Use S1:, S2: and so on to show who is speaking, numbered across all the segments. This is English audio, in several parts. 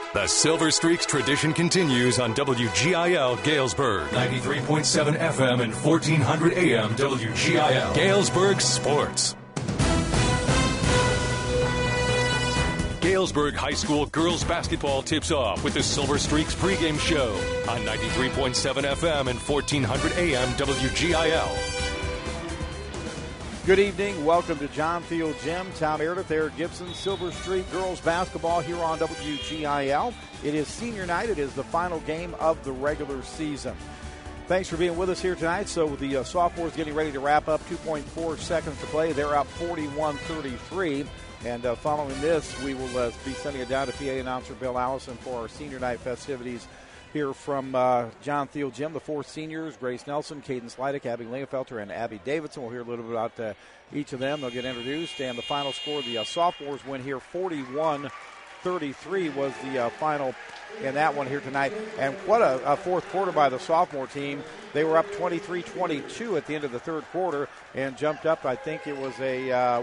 S1: The Silver Streaks tradition continues on WGIL Galesburg, 93.7 FM and 1400 AM WGIL. Galesburg Sports. Galesburg High School girls basketball tips off with the Silver Streaks pregame show on 93.7 FM and 1400 AM WGIL.
S2: Good evening. Welcome to John Field Gym. Tom Meredith, Eric Gibson, Silver Streak girls basketball here on WGIL. It is senior night. It is the final game of the regular season. Thanks for being with us here tonight. So the sophomores getting ready to wrap up. 2.4 seconds to play. They're up 41-33. And following this, we will be sending it down to PA announcer Bill Allison for our senior night festivities here from John Field Gym. The four seniors, Grace Nelson, Cadence Leidick, Abby Lingenfelter, and Abby Davidson. We'll hear a little bit about each of them. They'll get introduced. And the final score, the sophomores win here, 41-33 was the final in that one here tonight. And what a fourth quarter by the sophomore team. They were up 23-22 at the end of the third quarter and jumped up, I think it was a,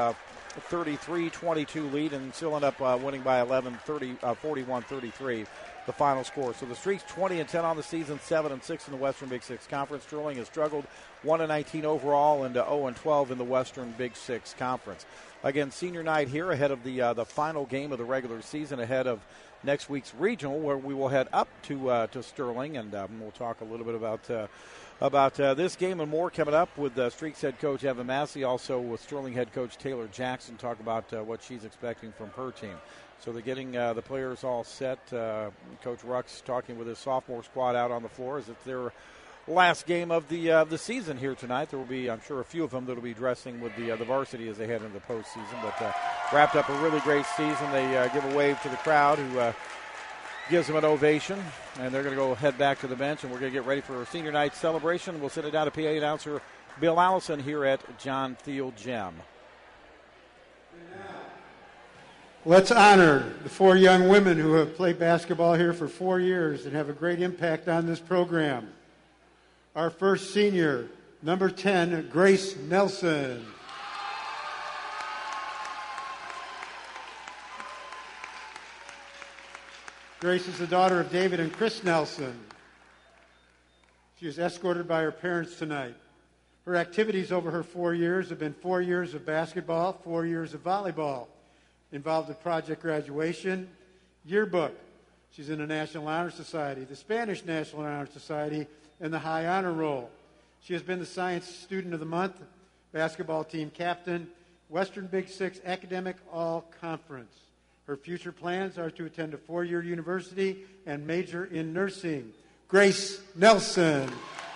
S2: 33-22 lead, and still end up winning by 41-33. The final score. So the Streaks 20-10 on the season, 7-6 in the Western Big Six Conference. Sterling has struggled, 1-19 overall and 0-12 in the Western Big Six Conference. Again, senior night here ahead of the final game of the regular season, ahead of next week's regional, where we will head up to Sterling, and we'll talk a little bit about this game and more coming up with Streaks head coach Evan Massey, also with Sterling head coach Taylor Jackson, talk about what she's expecting from her team. So they're getting the players all set. Coach Ruck's talking with his sophomore squad out on the floor as it's their last game of the season here tonight. There will be, I'm sure, a few of them that will be dressing with the varsity as they head into the postseason. But wrapped up a really great season. They give a wave to the crowd who gives them an ovation. And they're going to go head back to the bench, and we're going to get ready for a senior night celebration. We'll send it down to PA announcer Bill Allison here at John Field Gym.
S3: Let's honor the four young women who have played basketball here for 4 years and have a great impact on this program. Our first senior, number 10, Grace Nelson. Grace is the daughter of David and Chris Nelson. She is escorted by her parents tonight. Her activities over her 4 years have been 4 years of basketball, 4 years of volleyball. Involved with project graduation, yearbook. She's in the National Honor Society, the Spanish National Honor Society, and the High Honor Roll. She has been the Science Student of the Month, basketball team captain, Western Big Six Academic All-Conference. Her future plans are to attend a 4-year university and major in nursing. Grace Nelson.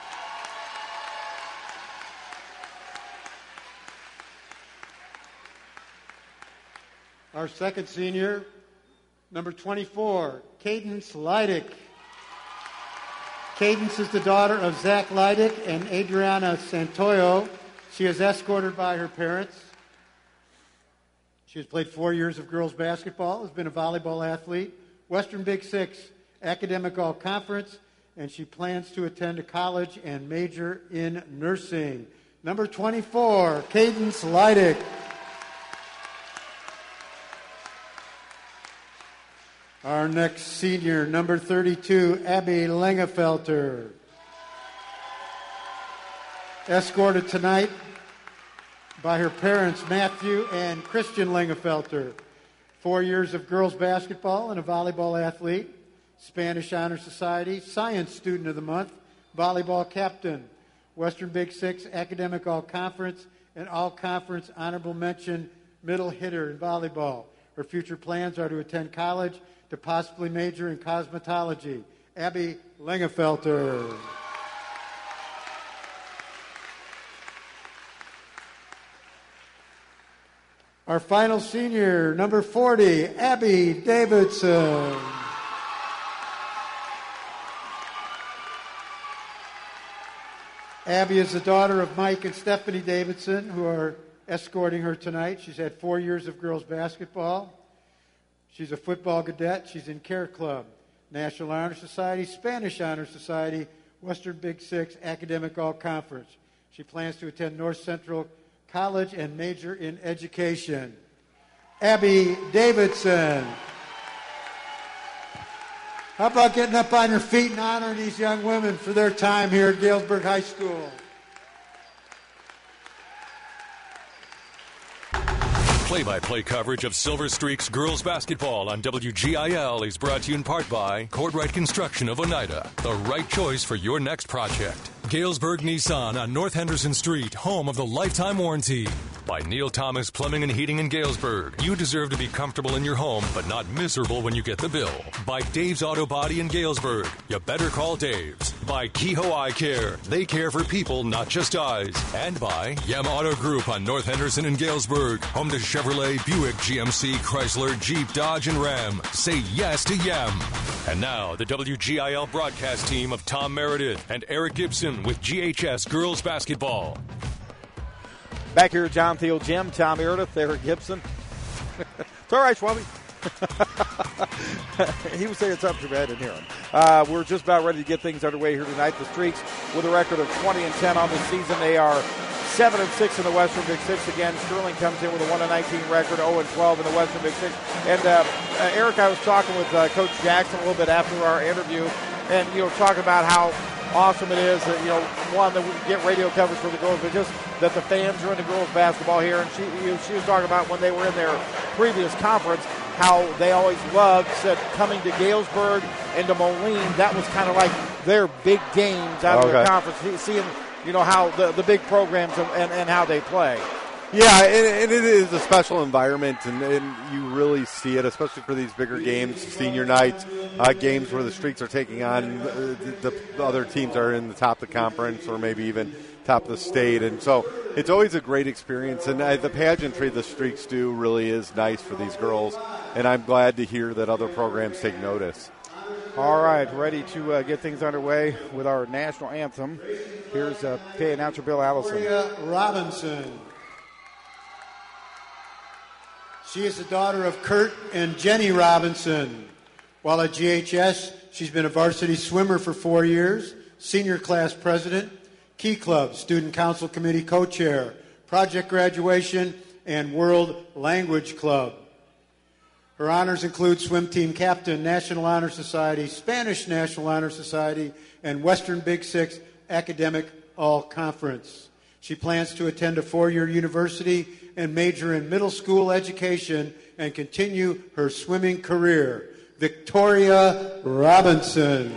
S3: Our second senior, number 24, Cadence Leidick. Cadence is the daughter of Zach Leidick and Adriana Santoyo. She is escorted by her parents. She has played 4 years of girls basketball, has been a volleyball athlete, Western Big Six Academic All-Conference, and she plans to attend a college and major in nursing. Number 24, Cadence Leidick. Our next senior, number 32, Abby Lingenfelter. Escorted tonight by her parents, Matthew and Christian Lingenfelter. 4 years of girls basketball and a volleyball athlete, Spanish Honor Society, Science Student of the Month, volleyball captain, Western Big Six Academic All-Conference, and All-Conference Honorable Mention middle hitter in volleyball. Her future plans are to attend college, to possibly major in cosmetology. Abby Lingenfelter. Our final senior, number 40, Abby Davidson. Abby is the daughter of Mike and Stephanie Davidson, who are escorting her tonight. She's had 4 years of girls basketball. She's a football cadet. She's in Care Club, National Honor Society, Spanish Honor Society, Western Big Six Academic All-Conference. She plans to attend North Central College and major in education. Abby Davidson. How about getting up on your feet and honoring these young women for their time here at Galesburg High School?
S1: Play-by-play coverage of Silver Streaks girls basketball on WGIL is brought to you in part by Cordwright Construction of Oneida, the right choice for your next project. Galesburg Nissan on North Henderson Street, home of the lifetime warranty. By Neil Thomas Plumbing and Heating in Galesburg. You deserve to be comfortable in your home, but not miserable when you get the bill. By Dave's Auto Body in Galesburg. You better call Dave's. By Kehoe Eye Care. They care for people, not just eyes. And by Yem Auto Group on North Henderson in Galesburg. Home to Chevrolet, Buick, GMC, Chrysler, Jeep, Dodge, and Ram. Say yes to Yem. And now, the WGIL broadcast team of Tom Meredith and Eric Gibson with GHS Girls Basketball.
S2: Back here at John Thiel Gym, Tom Meredith, Eric Gibson. It's all right, Schwabi. He was saying something, I didn't hear him. We're just about ready to get things underway here tonight. The Streaks with a record of 20-10 on the season. They are 7-6 in the Western Big Six. Again, Sterling comes in with a 1-19 record, 0-12 in the Western Big Six. And Eric, I was talking with Coach Jackson a little bit after our interview, and talking about how awesome it is that, one, that we get radio coverage for the girls, but just that the fans are into girls basketball here. And she was talking about when they were in their previous conference, how they always said coming to Galesburg and to Moline, that was kind of like their big games out of their conference, seeing, how the big programs and how they play.
S4: Yeah, and it is a special environment, and you really see it, especially for these bigger games, senior nights, games where the Streaks are taking on the other teams are in the top of the conference or maybe even top of the state. And so it's always a great experience, and the pageantry the Streaks do really is nice for these girls, and I'm glad to hear that other programs take notice.
S2: All right, ready to get things underway with our national anthem. Here's PA announcer Bill Allison.
S3: Victoria Robinson. She is the daughter of Kurt and Jenny Robinson. While at GHS, she's been a varsity swimmer for 4 years, senior class president, Key Club, Student Council Committee co-chair, project graduation, and World Language Club. Her honors include swim team captain, National Honor Society, Spanish National Honor Society, and Western Big Six Academic All-Conference. She plans to attend a 4-year university and major in middle school education and continue her swimming career. Victoria Robinson.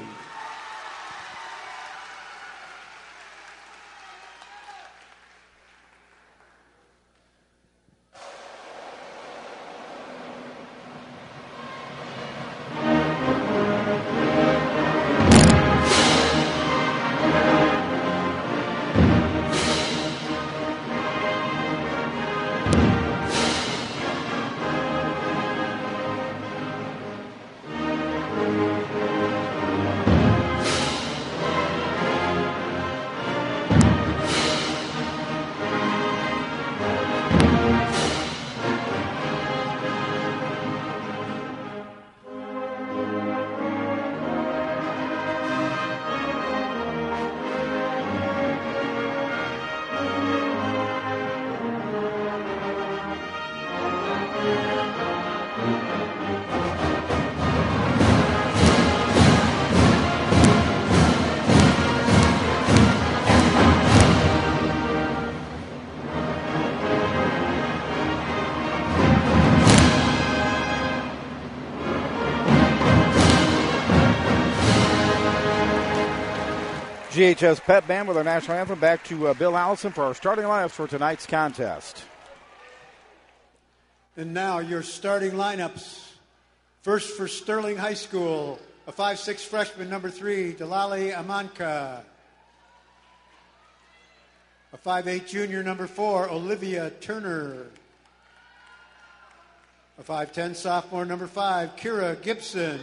S2: GHS Pep Band with our national anthem. Back to Bill Allison for our starting lineups for tonight's contest.
S3: And now your starting lineups. First for Sterling High School, a 5'6" freshman, number 3, Delali Amanka. A 5'8" junior, number 4, Olivia Turner. A 5'10" sophomore, number 5, Kira Gibson.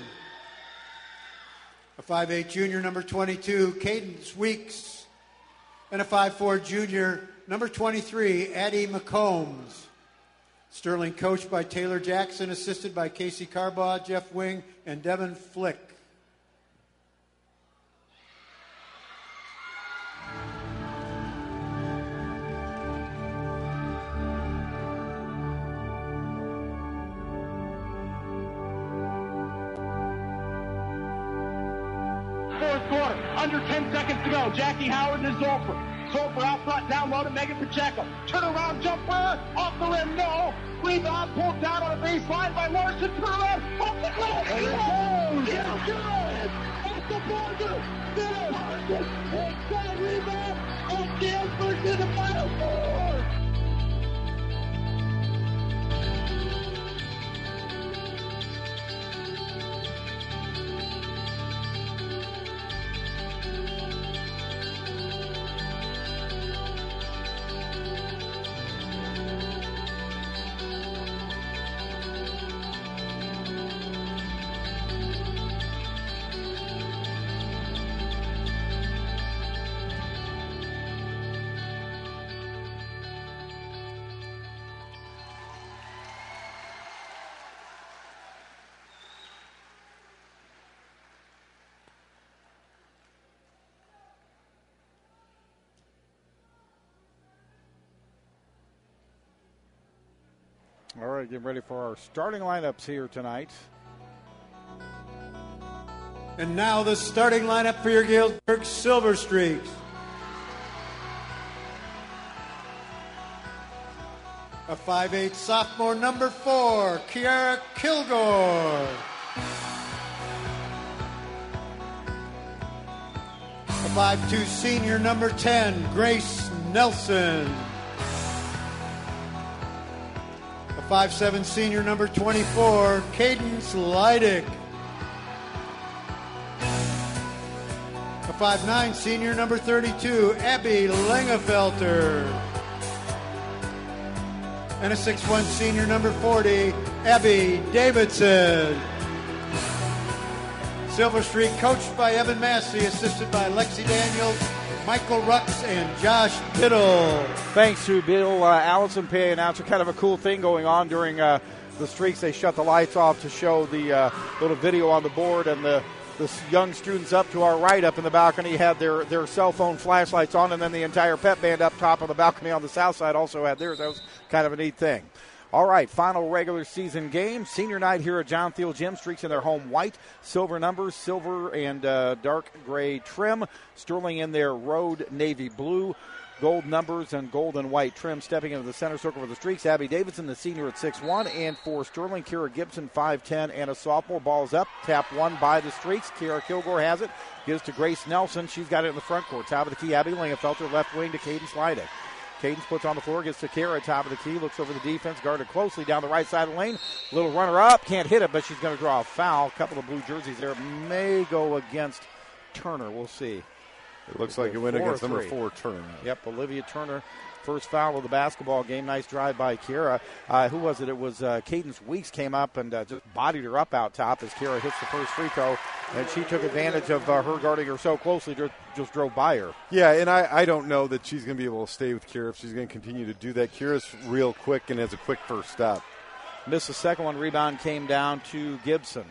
S3: A 5'8" junior, number 22, Cadence Weeks. And a 5'4" junior, number 23, Addie McCombs. Sterling coached by Taylor Jackson, assisted by Casey Carbaugh, Jeff Wing, and Devin Flick.
S5: first quarter. Under 10 seconds to go. Jackie Howard and Zolfer. Zolfer out front, down low to Megan Pacheco. Turnaround jumper, off the rim, no. Rebound pulled down on the baseline by Larson. Turnaround, off the glass. It's good. Off the buzzer. Finish. Inside rebound. And Galesburg to the Final Four.
S2: All right, getting ready for our starting lineups here tonight.
S3: And now the starting lineup for your Galesburg Silver Streaks. A 5'8" sophomore, number 4, Kiara Kilgore. A 5'2" senior, number 10, Grace Nelson. A 5'7" senior, number 24, Cadence Leidick. A 5'9" senior, number 32, Abby Langefelter. And a 6'1" senior, number 40, Abby Davidson. Silver Streak coached by Evan Massey, assisted by Lexi Daniels, Michael Rux, and Josh Biddle.
S2: Thanks to Bill, Allison Pay announcer. Kind of a cool thing going on during the Streaks. They shut the lights off to show the little video on the board, and the young students up to our right up in the balcony had their cell phone flashlights on, and then the entire pep band up top of the balcony on the south side also had theirs. That was kind of a neat thing. All right, final regular season game. Senior night here at John Thiel Gym. Streaks in their home white, silver numbers, silver and dark gray trim. Sterling in their road navy blue, gold numbers and gold and white trim. Stepping into the center circle for the Streaks, Abby Davidson, the senior at 6'1", and for Sterling, Kira Gibson, 5'10", and a sophomore. Ball's up, tap one by the Streaks. Kiara Kilgore has it, gives to Grace Nelson. She's got it in the front court. Top of the key, Abby Langefelter, left wing to Cadence Leidick. Cadence puts on the floor, gets to Kara, top of the key, looks over the defense, guarded closely down the right side of the lane. Little runner up, can't hit it, but she's going to draw a foul. A couple of blue jerseys there may go against Turner. We'll see.
S4: It looks like it went against number 4, Turner.
S2: Yep, Olivia Turner, first foul of the basketball game. Nice drive by Kara. Who was it? It was Cadence Weeks came up and just bodied her up out top as Kara hits the first free throw, and she took advantage of her guarding her so closely, just drove by her.
S4: Yeah, and I don't know that she's going to be able to stay with Kira if she's going to continue to do that. Kira's real quick and has a quick first step.
S2: Missed the second one. Rebound came down to Gibson.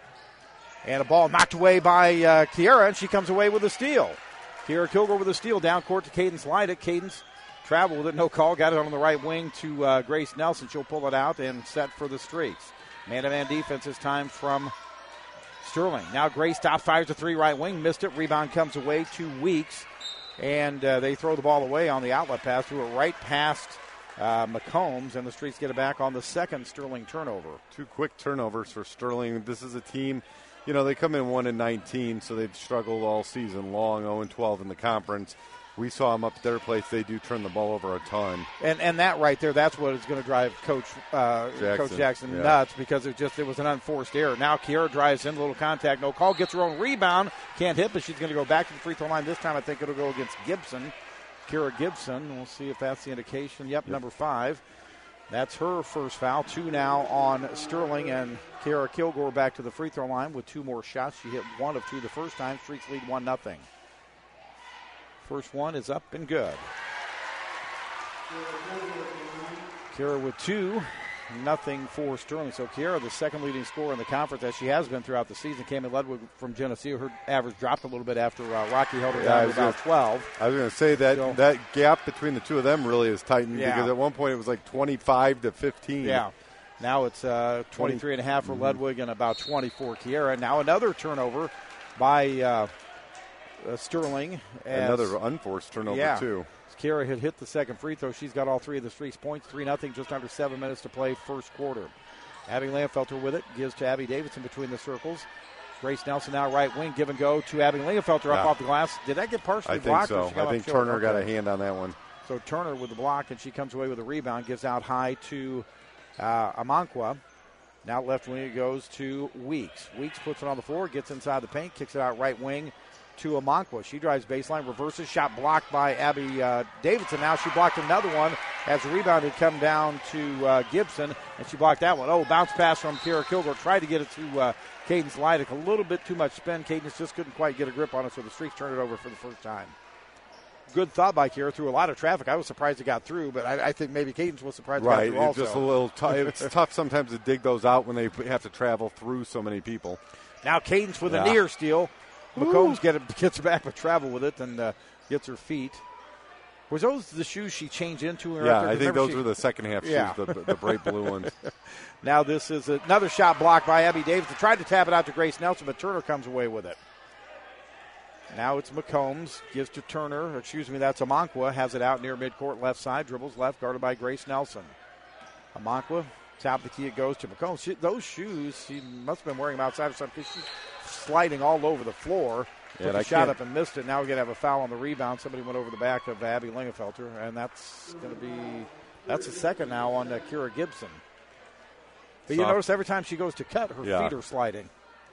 S2: And a ball knocked away by Kiara, and she comes away with a steal. Kiara Kilgore with a steal down court to Cadence Leidick. Cadence traveled with it, no call. Got it on the right wing to Grace Nelson. She'll pull it out and set for the Streaks. Man-to-man defense this time from Sterling. Now Grace top fires a three right wing. Missed it. Rebound comes away to Weeks. And they throw the ball away on the outlet pass. Threw it right past McCombs. And the Streaks get it back on the second Sterling turnover.
S4: 2 quick turnovers for Sterling. This is a team, they come in 1-19, so they've struggled all season long, 0-12 in the conference. We saw them up at their place. They do turn the ball over a ton.
S2: And that right there, that's what is going to drive Coach Jackson nuts, because it was an unforced error. Now Kiara drives in, little contact, no call, gets her own rebound, can't hit, but she's going to go back to the free throw line. This time I think it'll go against Gibson, Kira Gibson. We'll see if that's the indication. Yep. Number 5. That's her first foul. 2 now on Sterling, and Kiara Kilgore back to the free throw line with 2 more shots. She hit 1 of 2 the first time. Streaks lead 1-0. First one is up and good. Kiara with 2, nothing for Sterling. So Kiara, the second leading scorer in the conference, as she has been throughout the season. Came in Ludwig from Geneseo. Her average dropped a little bit after Rocky held her down to about 12.
S4: I was going to say that that gap between the two of them really is tightened, because at one point it was like 25 to 15.
S2: Yeah. Now it's 23.5 for Ludwig and about 20 for Kiara. Now another turnover by Sterling.
S4: Another unforced turnover, too.
S2: Kira had hit the second free throw. She's got all three of the Streaks points. 3-0, just under 7 minutes to play first quarter. Abby Lingenfelter with it. Gives to Abby Davidson between the circles. Grace Nelson now right wing. Give and go to Abby Lingenfelter up off the glass. Did that get partially blocked?
S4: I think so. I think Turner got a hand on that one.
S2: So Turner with the block, and she comes away with a rebound. Gives out high to Amankwa. Now left wing it goes to Weeks. Weeks puts it on the floor, gets inside the paint, kicks it out right wing to Amankwa. She drives baseline, reverses, shot blocked by Abby Davidson. Now she blocked another one as the rebound had come down to Gibson, and she blocked that one. Oh, bounce pass from Kira Kilgore. Tried to get it to Cadence Leidick. A little bit too much spin. Cadence just couldn't quite get a grip on it, so the Streaks turned it over for the first time. Good thought by Kira. Through a lot of traffic. I was surprised it got through, but I think maybe Cadence was surprised it got through also.
S4: Just a little it's tough sometimes to dig those out when they have to travel through so many people.
S2: Now Cadence with a near steal. McCombs gets her back but travel with it and gets her feet. Was those the shoes she changed into?
S4: I think those were the second half shoes, the bright blue ones.
S2: Now this is another shot blocked by Abby Davidson. Tried to tap it out to Grace Nelson, but Turner comes away with it. Now it's McCombs. Gives to Turner. That's Amankwa. Has it out near midcourt left side. Dribbles left, guarded by Grace Nelson. Amankwa, top of the key, it goes to McCombs. Those shoes, she must have been wearing them outside or something. She's sliding all over the floor. Took a shot up and missed it. Now we're going to have a foul on the rebound. Somebody went over the back of Abby Lingenfelter, and that's a second now on Kira Gibson. But you notice every time she goes to cut, her feet are sliding.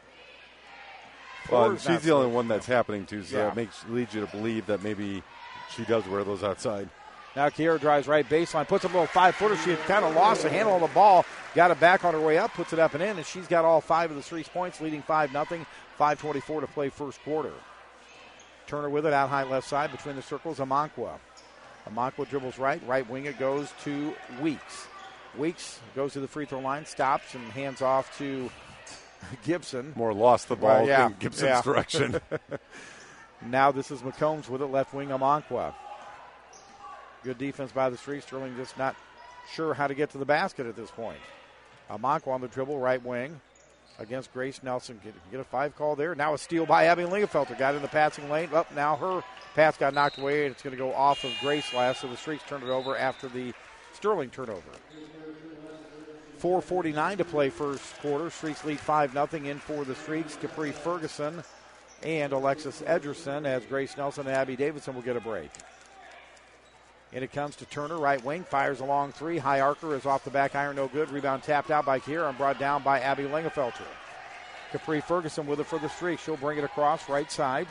S4: Well, she's the only one that's happening to, so it leads you to believe that maybe she does wear those outside.
S2: Now Kiera drives right baseline, puts up a little 5-footer. She had kind of lost the handle on the ball, got it back on her way up, puts it up and in, and she's got all 5 of the Streaks points, leading 5-0, 5:24 to play first quarter. Turner with it, out high left side between the circles, Amankwa. Amankwa dribbles right wing it goes to Weeks. Weeks goes to the free throw line, stops, and hands off to Gibson.
S4: More lost the ball in Gibson's direction.
S2: Now this is McCombs with it, left wing Amankwa. Good defense by the Streaks. Sterling just not sure how to get to the basket at this point. Amankwa on the dribble, right wing against Grace Nelson. Get a 5 call there. Now a steal by Abby Lingenfelter. Got in the passing lane. Now her pass got knocked away, and it's going to go off of Grace last, so the Streaks turned it over after the Sterling turnover. 4:49 to play first quarter. Streaks lead 5-0 in for the Streaks. Capri Ferguson and Alexis Edgerson as Grace Nelson and Abby Davidson will get a break. And it comes to Turner, right wing, fires a long 3. High arcer is off the back iron, no good. Rebound tapped out by Kiera and brought down by Abby Lingenfelter. Capri Ferguson with it for the Streaks. She'll bring it across right side.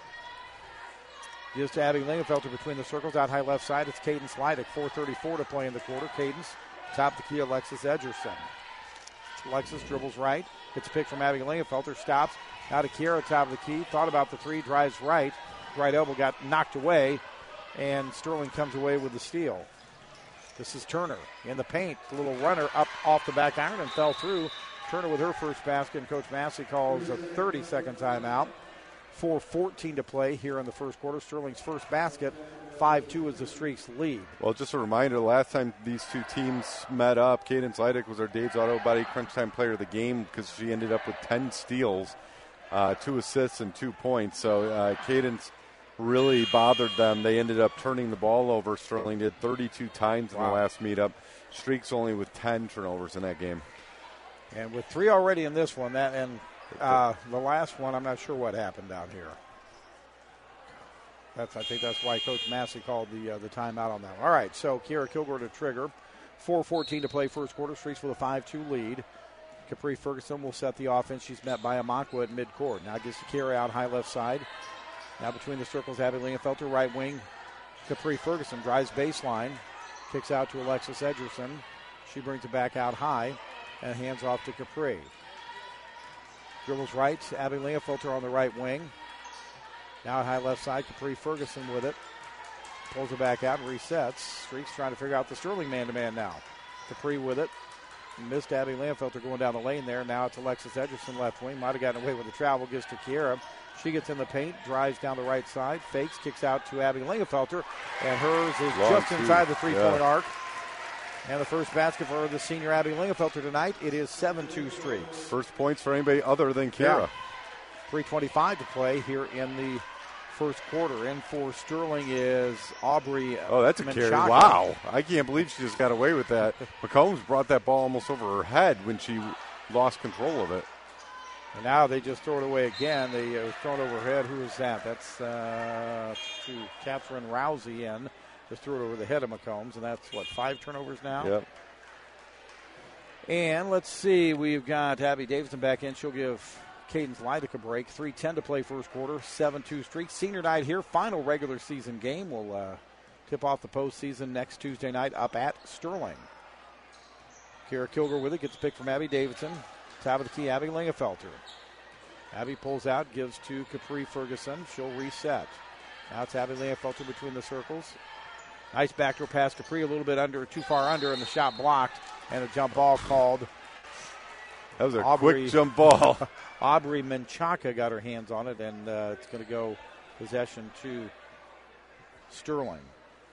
S2: Gives to Abby Lingenfelter between the circles, out high left side. It's Cadence Leidick, 4:34 to play in the quarter. Cadence, top of the key, Alexis Edgerson. Alexis dribbles right, gets a pick from Abby Lingenfelter, stops. Now to Kiera, top of the key, thought about the 3, drives right. Right elbow got knocked away, and Sterling comes away with the steal. This is Turner in the paint. A little runner up off the back iron and fell through. Turner with her first basket, and Coach Massey calls a 30-second timeout. 4:14 to play here in the first quarter. Sterling's first basket, 5-2 is the Streaks lead.
S4: Well, just a reminder, last time these two teams met up, Cadence Leidick was our Dave's Auto Body Crunch Time Player of the Game because she ended up with 10 steals, 2 assists, and 2 points. So Cadence really bothered them. They ended up turning the ball over. Sterling did 32 times in the last meetup. Streaks only with 10 turnovers in that game.
S2: And with 3 already in this one, the last one, I'm not sure what happened down here. I think that's why Coach Massey called the timeout on that one. All right, so Kiera Kilgore to trigger. 4:14 to play first quarter. Streaks with a 5-2 lead. Capri Ferguson will set the offense. She's met by Amankwa at midcourt. Now gets to Kiera out high left side. Now between the circles, Abby Lingenfelter, right wing. Capri Ferguson drives baseline. Kicks out to Alexis Edgerson. She brings it back out high and hands off to Capri. Dribbles right, Abby Lingenfelter on the right wing. Now at high left side, Capri Ferguson with it. Pulls it back out and resets. Streaks trying to figure out the Sterling man-to-man now. Capri with it. Missed Abby Lingenfelter going down the lane there. Now it's Alexis Edgerson left wing. Might have gotten away with the travel. Gives to Kiera. She gets in the paint, drives down the right side, fakes, kicks out to Abby Lingenfelter, and hers is just inside the three-point arc. And the first basket for the senior Abby Lingenfelter tonight. It is 7-2 Streaks.
S4: First points for anybody other than Kiera.
S2: 3:25 to play here in the first quarter. In for Sterling is Aubrey.
S4: Oh, that's a
S2: Menchaca.
S4: carry. Wow. I can't believe she just got away with that. McCombs brought that ball almost over her head when she lost control of it.
S2: And now they just throw it away again. They throw it over her head. Who is that? That's to Catherine Rousey in. Just threw it over the head of McCombs, and that's, 5 turnovers now?
S4: Yep.
S2: And let's see. We've got Abby Davidson back in. She'll give Cadence Leidick a break. 3:10 to play first quarter. 7-2 streak. Senior night here. Final regular season game. We'll tip off the postseason next Tuesday night up at Sterling. Kara Kilgore with it. Gets a pick from Abby Davidson. Top of the key, Abby Lingefelter. Abby pulls out, gives to Capri Ferguson. She'll reset. Now it's Abby Lingefelter between the circles. Nice backdoor pass. Capri a little bit too far under, and the shot blocked, and a jump ball called.
S4: That was a quick jump ball.
S2: Aubrey Menchaca got her hands on it, and it's going to go possession to Sterling.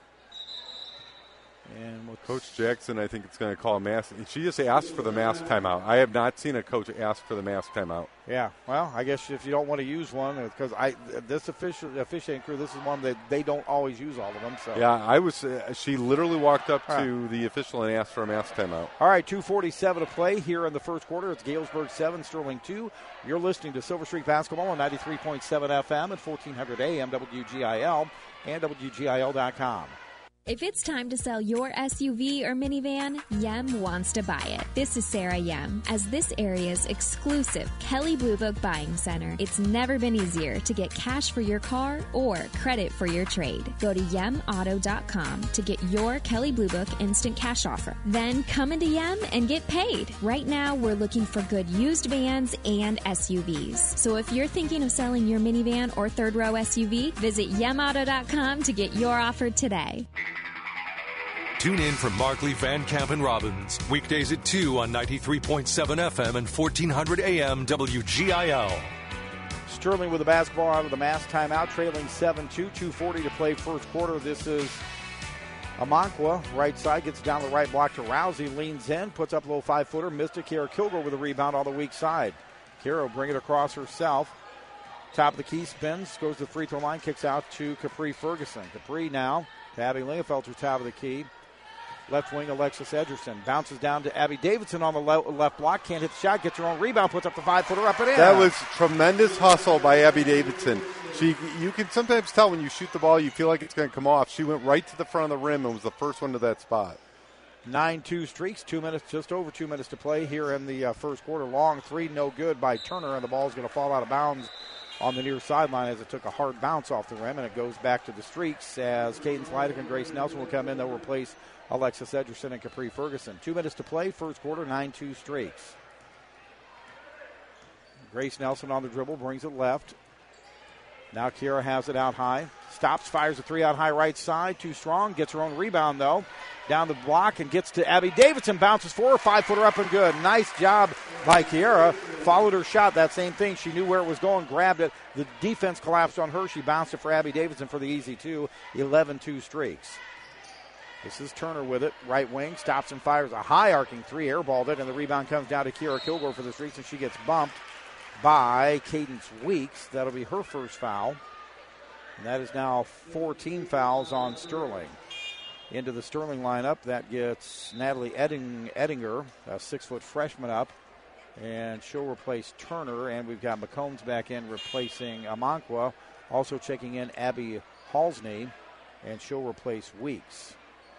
S2: And
S4: Coach Jackson, I think it's going to call a mass. She just asked for the mass timeout. I have not seen a coach ask for the mass timeout.
S2: Yeah, well, I guess if you don't want to use one, because this officiating crew, this is one that they don't always use all of them. So
S4: yeah, she literally walked up to the official and asked for a mass timeout.
S2: All right, 2:47 to play here in the first quarter. It's Galesburg 7, Sterling 2. You're listening to Silver Streak Basketball on 93.7 FM at 1400 AM WGIL and WGIL.com.
S6: If it's time to sell your SUV or minivan, Yem wants to buy it. This is Sarah Yem. As this area's exclusive Kelly Blue Book buying center, it's never been easier to get cash for your car or credit for your trade. Go to YemAuto.com to get your Kelly Blue Book instant cash offer. Then come into Yem and get paid. Right now, we're looking for good used vans and SUVs. So if you're thinking of selling your minivan or third row SUV, visit YemAuto.com to get your offer today.
S1: Tune in for Markley, Van Camp, and Robbins. Weekdays at 2 on 93.7 FM and 1400 AM WGIL.
S2: Sterling with the basketball out of the mass timeout, trailing 7-2, 2:40 to play first quarter. This is Amanqua, right side, gets down the right block to Rousey, leans in, puts up a little 5-footer, missed it. Kara Kilgore with a rebound on the weak side. Kara will bring it across herself. Top of the key, spins, goes to the free throw line, kicks out to Capri Ferguson. Capri now to Abby Lingefelter, top of the key. Left wing, Alexis Edgerson. Bounces down to Abby Davidson on the left block. Can't hit the shot. Gets her own rebound. Puts up the 5-footer up and in.
S4: That was tremendous hustle by Abby Davidson. You can sometimes tell when you shoot the ball, you feel like it's going to come off. She went right to the front of the rim and was the first one to that spot.
S2: 9-2 streaks. 2 minutes, just over 2 minutes to play here in the first quarter. Long three, no good by Turner, and the ball's going to fall out of bounds on the near sideline as it took a hard bounce off the rim, and it goes back to the streaks as Cadence Leidick and Grace Nelson will come in. They'll replace Alexis Edgerson and Capri Ferguson. 2 minutes to play, first quarter, 9-2 streaks. Grace Nelson on the dribble, brings it left. Now Kiera has it out high. Stops, fires a three out high right side. Too strong, gets her own rebound though. Down the block and gets to Abby Davidson. Bounces for her, 5-footer up and good. Nice job by Kiera. Followed her shot, that same thing. She knew where it was going, grabbed it. The defense collapsed on her. She bounced it for Abby Davidson for the easy two. 11-2 streaks. This is Turner with it. Right wing, stops and fires a high arcing three, airballed it, and the rebound comes down to Kiera Kilgore for the streaks, and she gets bumped by Cadence Weeks. That'll be her first foul. And that is now 14 fouls on Sterling. Into the Sterling lineup, that gets Natalie Ettinger, a 6-foot freshman up, and she'll replace Turner. And we've got McCombs back in replacing Amanqua. Also checking in Abby Halsney, and she'll replace Weeks.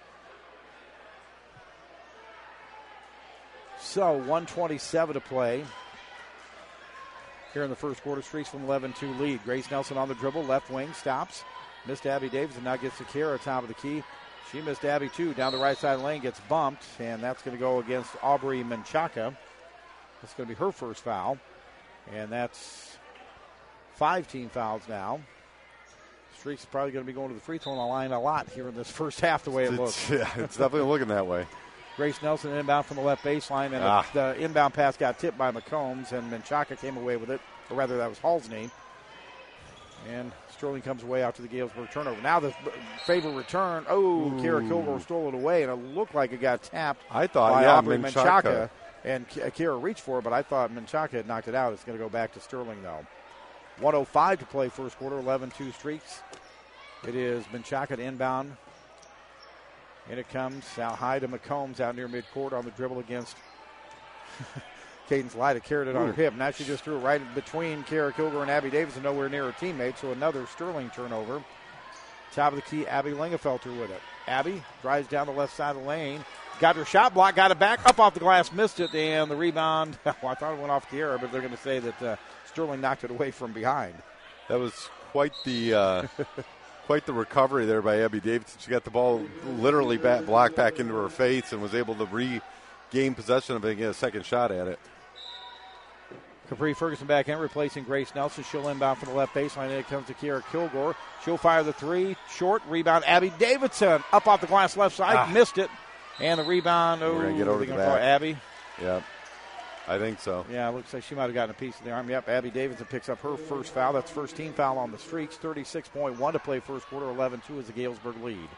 S2: So 1:27 to play here in the first quarter. Streaks from 11-2 lead. Grace Nelson on the dribble, left wing, stops. Missed Abby Davidson, now gets to Kiera, top of the key. She missed Abby too. Down the right side of the lane, gets bumped, and that's going to go against Aubrey Menchaca. That's going to be her first foul, and that's 5 team fouls now. Streaks is probably going to be going to the free throw line a lot here in this first half, the way it looks.
S4: Yeah, it's definitely looking that way.
S2: Grace Nelson inbound from the left baseline, and the inbound pass got tipped by McCombs, and Menchaca came away with it, or rather that was Halsney. And Sterling comes away out to the Galesburg turnover. Now the favor return. Oh, Kiera Kilgore stole it away, and it looked like it got tapped by Aubrey Menchaca. And Kiera reached for it, but I thought Menchaca had knocked it out. It's going to go back to Sterling, though. 1:05 to play first quarter, 11-2 Streaks. It is Menchaca to inbound. And it comes out high to McCombs out near midcourt on the dribble against Cadence Lyda. Carried it on her hip. Now she just threw it right between Kara Kilgore and Abby Davidson, nowhere near her teammate. So another Sterling turnover. Top of the key, Abby Lingenfelter with it. Abby drives down the left side of the lane. Got her shot block, got it back, up off the glass, missed it, and the rebound. Well, I thought it went off the air, but they're going to say that Sterling knocked it away from behind.
S4: That was quite the recovery there by Abby Davidson. She got the ball literally blocked back into her face and was able to regain possession of it and get a second shot at it.
S2: Capri Ferguson back in, replacing Grace Nelson. She'll inbound from the left baseline, and it comes to Kiara Kilgore. She'll fire the three, short, rebound, Abby Davidson, up off the glass left side, missed it. And the rebound,
S4: we're going to get over the back.
S2: Abby.
S4: Yep, I think so.
S2: Yeah, it looks like she might have gotten a piece of the arm. Yep, Abby Davidson picks up her first foul. That's first team foul on the Streaks. 36.1 to play first quarter, 11-2 is the Galesburg lead.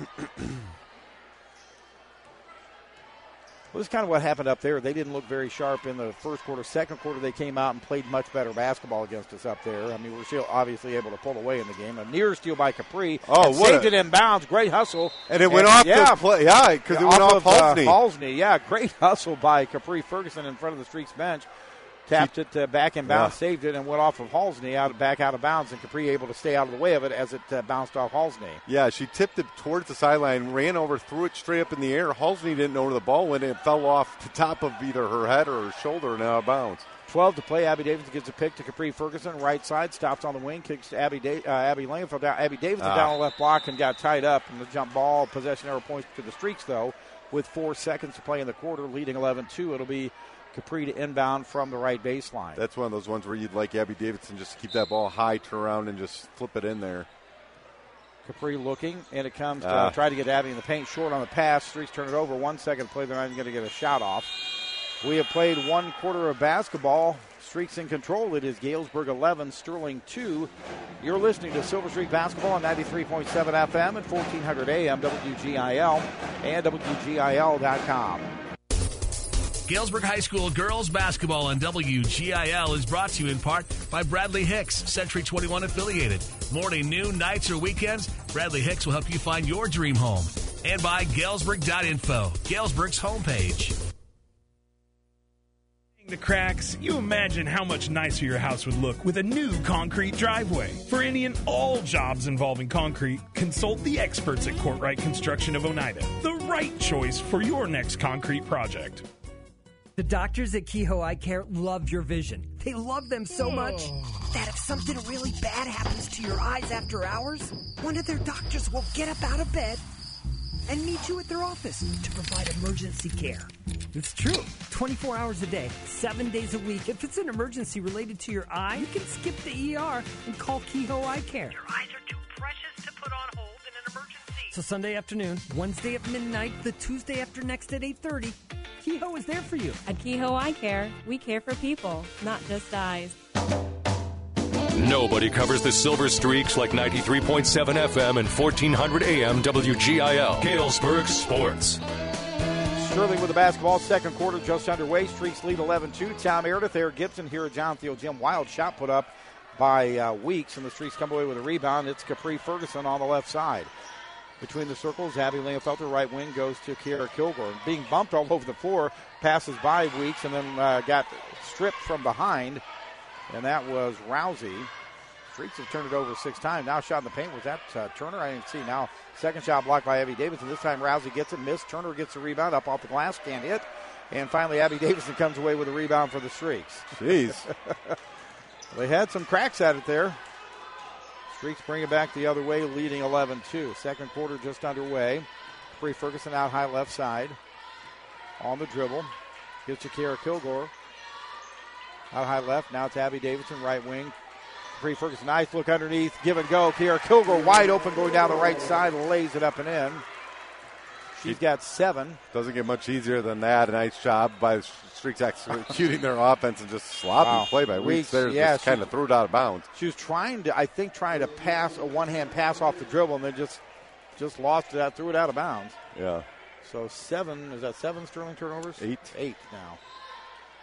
S2: Well, this is kind of what happened up there. They didn't look very sharp in the first quarter. Second quarter, they came out and played much better basketball against us up there. I mean, we're still obviously able to pull away in the game. A near steal by Capri. Saved it in bounds. Great hustle.
S4: And it went off the play. Yeah, because it went off Halsney.
S2: Halsney, yeah. Great hustle by Capri Ferguson in front of the Streaks bench. Tapped it back in bounds, saved it, and went off of Halsney back out of bounds, and Capri able to stay out of the way of it as it bounced off Halsney.
S4: Yeah, she tipped it towards the sideline, ran over, threw it straight up in the air. Halsney didn't know where the ball went, and it fell off the top of either her head or her shoulder and out of bounds.
S2: 12 to play. Abby Davidson gives a pick to Capri Ferguson. Right side, stops on the wing, kicks to Abby Lingenfelter down. Abby Davidson down the left block and got tied up. And the jump ball, possession arrow points to the Streaks, though, with 4 seconds to play in the quarter, leading 11-2. It'll be Capri to inbound from the right baseline.
S4: That's one of those ones where you'd like Abby Davidson just to keep that ball high, turn around, and just flip it in there.
S2: Capri looking, and it comes to try to get Abby in the paint. Short on the pass. Streaks turn it over. 1 second to play. They're not even going to get a shot off. We have played 1 quarter of basketball. Streaks in control. It is Galesburg 11, Sterling 2. You're listening to Silver Streak Basketball on 93.7 FM and 1400 AM WGIL and WGIL.com.
S7: Galesburg High School girls basketball on WGIL is brought to you in part by Bradley Hicks, Century 21 affiliated. Morning, noon, nights, or weekends, Bradley Hicks will help you find your dream home. And by Galesburg.info, Galesburg's homepage.
S8: The cracks, you imagine how much nicer your house would look with a new concrete driveway. For any and all jobs involving concrete, consult the experts at Courtright Construction of Oneida. The right choice for your next concrete project.
S9: The doctors at Kehoe Eye Care love your vision. They love them so much that if something really bad happens to your eyes after hours, one of their doctors will get up out of bed and meet you at their office to provide emergency care. It's true. 24 hours a day, 7 days a week. If it's an emergency related to your eye, you can skip the ER and call Kehoe Eye Care.
S10: Your eyes are too precious to put on hold in an emergency.
S9: So Sunday afternoon, Wednesday at midnight, the Tuesday after next at 8:30, Kehoe is there for you.
S11: At Kehoe Eye Care, we care for people, not just eyes.
S1: Nobody covers the Silver Streaks like 93.7 FM and 1400 AM WGIL. Galesburg Sports.
S2: Sterling with the basketball. Second quarter just underway. Streaks lead 11-2. Tom Meredith, Eric Gibson here at John Thiel Gym. Wild shot put up by Weeks, and the Streaks come away with a rebound. It's Capri Ferguson on the left side. Between the circles, Abby Lingenfelter, right wing, goes to Kiara Kilgore. Being bumped all over the floor, passes by Weeks, and then got stripped from behind, and that was Rousey. Streaks have turned it over 6 times. Now shot in the paint. Was that Turner? I didn't see. Now second shot blocked by Abby Davidson. This time Rousey gets it, missed. Turner gets the rebound up off the glass, can't hit. And finally Abby Davidson comes away with a rebound for the Streaks.
S4: Jeez.
S2: They had some cracks at it there. Streaks bring it back the other way, leading 11-2. Second quarter just underway. Capri Ferguson out high left side. On the dribble. Gives to Kiara Kilgore. Out high left. Now it's Abby Davidson, right wing. Capri Ferguson, nice look underneath. Give and go. Kiara Kilgore wide open going down the right side. Lays it up and in. She's got 7.
S4: Doesn't get much easier than that. A nice job by the Streaks executing their offense and just sloppy play by Weeks there. Yeah, just kind of threw it out of bounds.
S2: She was trying to pass a one-hand pass off the dribble and then just lost it out, threw it out of bounds.
S4: Yeah.
S2: So 7, is that 7 Sterling turnovers?
S4: 8.
S2: 8 now.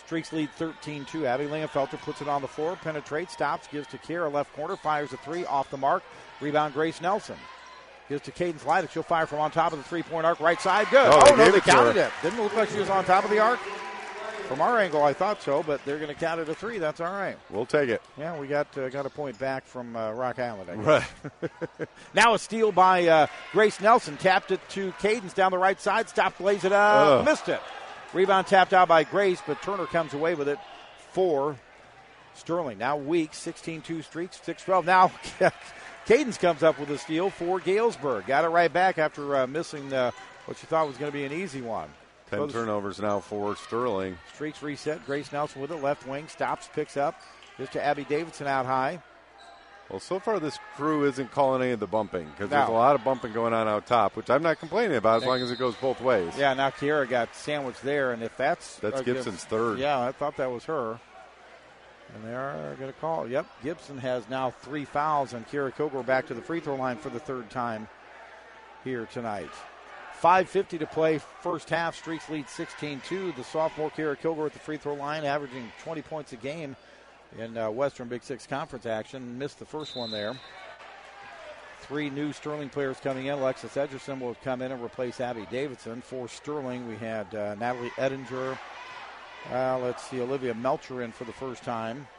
S2: Streaks lead 13-2. Abby Lingenfelter puts it on the floor, penetrates, stops, gives to Kiera, left corner, fires a three, off the mark. Rebound, Grace Nelson. Gives to Cadence Leidick. She'll fire from on top of the three-point arc, right side, good. Oh no, they counted it. Didn't look like she was on top of the arc. From our angle, I thought so, but they're going to count it a three. That's all right.
S4: We'll take it.
S2: Yeah, we got a point back from Rock Island, I guess.
S4: Right.
S2: Now a steal by Grace Nelson. Tapped it to Cadence down the right side. Stopped, lays it up, missed it. Rebound tapped out by Grace, but Turner comes away with it for Sterling. Now Weeks, 16-2 streaks, 6-12. Now Cadence comes up with a steal for Galesburg. Got it right back after missing what she thought was going to be an easy one.
S4: 10 turnovers now for Sterling.
S2: Streaks reset. Grace Nelson with it. Left wing. Stops. Picks up. Just to Abby Davidson out high.
S4: Well, so far this crew isn't calling any of the bumping because there's a lot of bumping going on out top, which I'm not complaining about as long as it goes both ways.
S2: Yeah, now Kiera got sandwiched there, and if that's
S4: Gibson's third.
S2: Yeah, I thought that was her. And they are going to call. Yep, Gibson has now 3 fouls, and Kiera Kilgore back to the free throw line for the third time here tonight. 5:50 to play, first half. Streaks lead 16-2. The sophomore Kiera Kilgore at the free throw line, averaging 20 points a game in Western Big Six Conference action. Missed the first one there. 3 new Sterling players coming in. Alexis Edgerson will come in and replace Abby Davidson. For Sterling, we had Natalie Edinger. Let's see, Olivia Melcher in for the first time.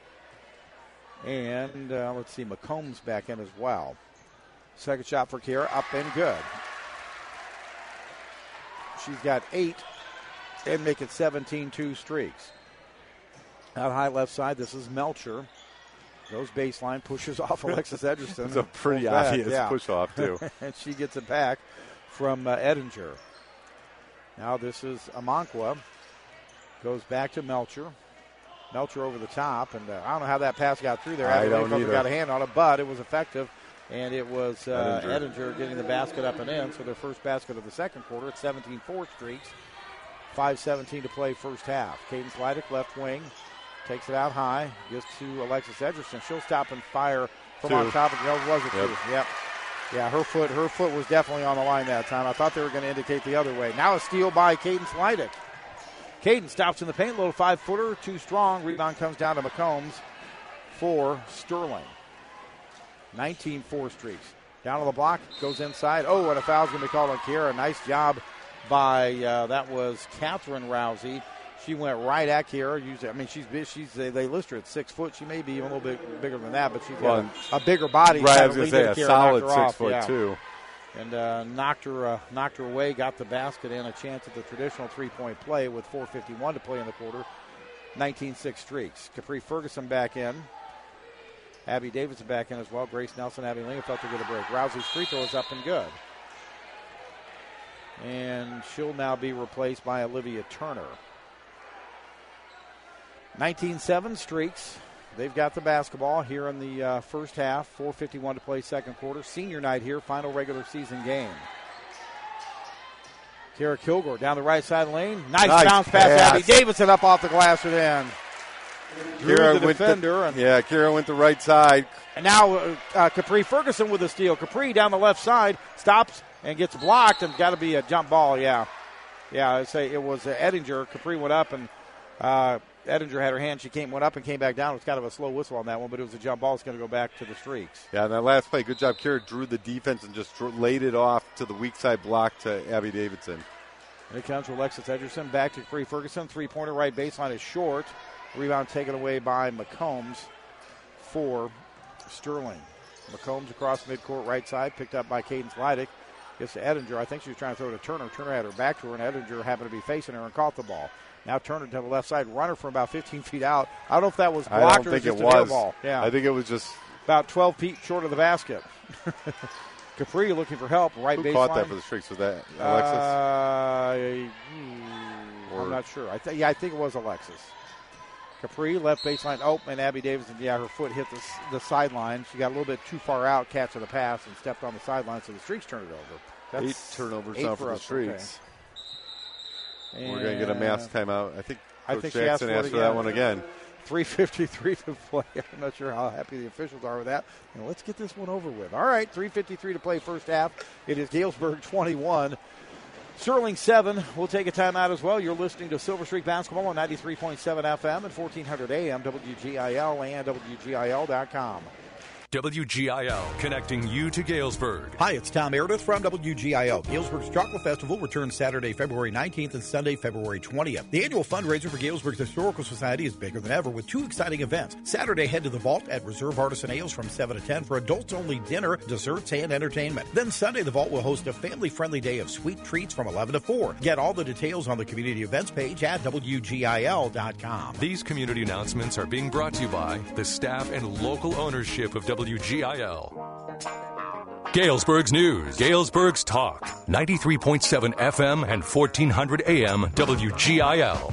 S2: And let's see, McCombs back in as well. Second shot for Kiera, up and good. She's got 8 and make it 17-2 streaks. Out high left side, this is Melcher. Goes baseline, pushes off Alexis Edgerson.
S4: It's a pretty obvious push off, too.
S2: And she gets it back from Edinger. Now this is Amankwa. Goes back to Melcher. Melcher over the top, and I don't know how that pass got through there.
S4: I don't either.
S2: Got a hand on it, but it was effective. And it was Edinger getting the basket up and in. So their first basket of the second quarter at 17-4 streaks. 5:17 to play first half. Cadence Leidick, left wing. Takes it out high. Gives to Alexis Edgerson. She'll stop and fire from on top. And was it two? Yep. Yeah, her foot was definitely on the line that time. I thought they were going to indicate the other way. Now a steal by Cadence Leidick. Cadence stops in the paint. Little 5-footer. Too strong. Rebound comes down to McCombs for Sterling. 19-4 streaks. Down to the block, goes inside. Oh, and a foul's going to be called on Kiera. Nice job by, that was Catherine Rousey. She went right at Kiera. They list her at 6 foot. She may be even a little bit bigger than that, but she's got a bigger body.
S4: Right, I was going to say, a solid 6 foot, too.
S2: And knocked her away, got the basket and a chance at the traditional three-point play with 4:51 to play in the quarter. 19-6 streaks. Capri Ferguson back in. Abby Davidson back in as well. Grace Nelson, Abby Lingenfelter get a break. Rousey's free throw is up and good. And she'll now be replaced by Olivia Turner. 19-7 streaks. They've got the basketball here in the first half. 4:51 to play second quarter. Senior night here, final regular season game. Kiera Kilgore down the right side lane. Nice bounce pass. Abby Davidson up off the glass and in.
S4: Kiera went the right side.
S2: And now Capri Ferguson with a steal. Capri down the left side, stops and gets blocked, and got to be a jump ball. Yeah, I'd say it was Edinger. Capri went up, and Edinger had her hand. She went up and came back down. It was kind of a slow whistle on that one, but it was a jump ball. It's going to go back to the streaks.
S4: Yeah, and that last play, good job. Kiera drew the defense and just laid it off to the weak side block to Abby Davidson.
S2: And it comes to Alexis Edgerson. Back to Capri Ferguson. Three-pointer right baseline is short. Rebound taken away by McCombs for Sterling. McCombs across midcourt right side, picked up by Cadence Leidick. Gets to Edinger. I think she was trying to throw it to Turner. Turner had her back to her, and Edinger happened to be facing her and caught the ball. Now Turner to the left side, runner from about 15 feet out. I don't know if that was blocked or just a fair ball. Yeah.
S4: I think it was just
S2: about 12 feet short of the basket. Capri looking for help. Right baseline.
S4: Who caught that for the streaks? Was that Alexis?
S2: I'm not sure. I think it was Alexis. Capri, left baseline. Oh, and Abby Davidson, her foot hit the sideline. She got a little bit too far out, catching the pass, and stepped on the sideline, so the Streaks turned it over.
S4: That's 8 turnovers now for the Streaks. Okay. We're going to get a mass timeout. I think Coach Jackson asked for that one again.
S2: 3:53 to play. I'm not sure how happy the officials are with that. Let's get this one over with. All right, 3:53 to play first half. It is Galesburg 21, Sterling 7. We'll take a timeout as well. You're listening to Silver Streak Basketball on 93.7 FM and 1400 AM, WGIL and WGIL.com.
S1: WGIL, connecting you to Galesburg.
S12: Hi, it's Tom Meredith from WGIL. Galesburg's Chocolate Festival returns Saturday, February 19th and Sunday, February 20th. The annual fundraiser for Galesburg's Historical Society is bigger than ever with 2 exciting events. Saturday, head to the Vault at Reserve Artisan Ales from 7 to 10 for adults-only dinner, desserts, and entertainment. Then Sunday, the Vault will host a family-friendly day of sweet treats from 11 to 4. Get all the details on the community events page at WGIL.com.
S1: These community announcements are being brought to you by the staff and local ownership of WGIL. Galesburg's News. Galesburg's Talk. 93.7 FM and 1400 AM WGIL.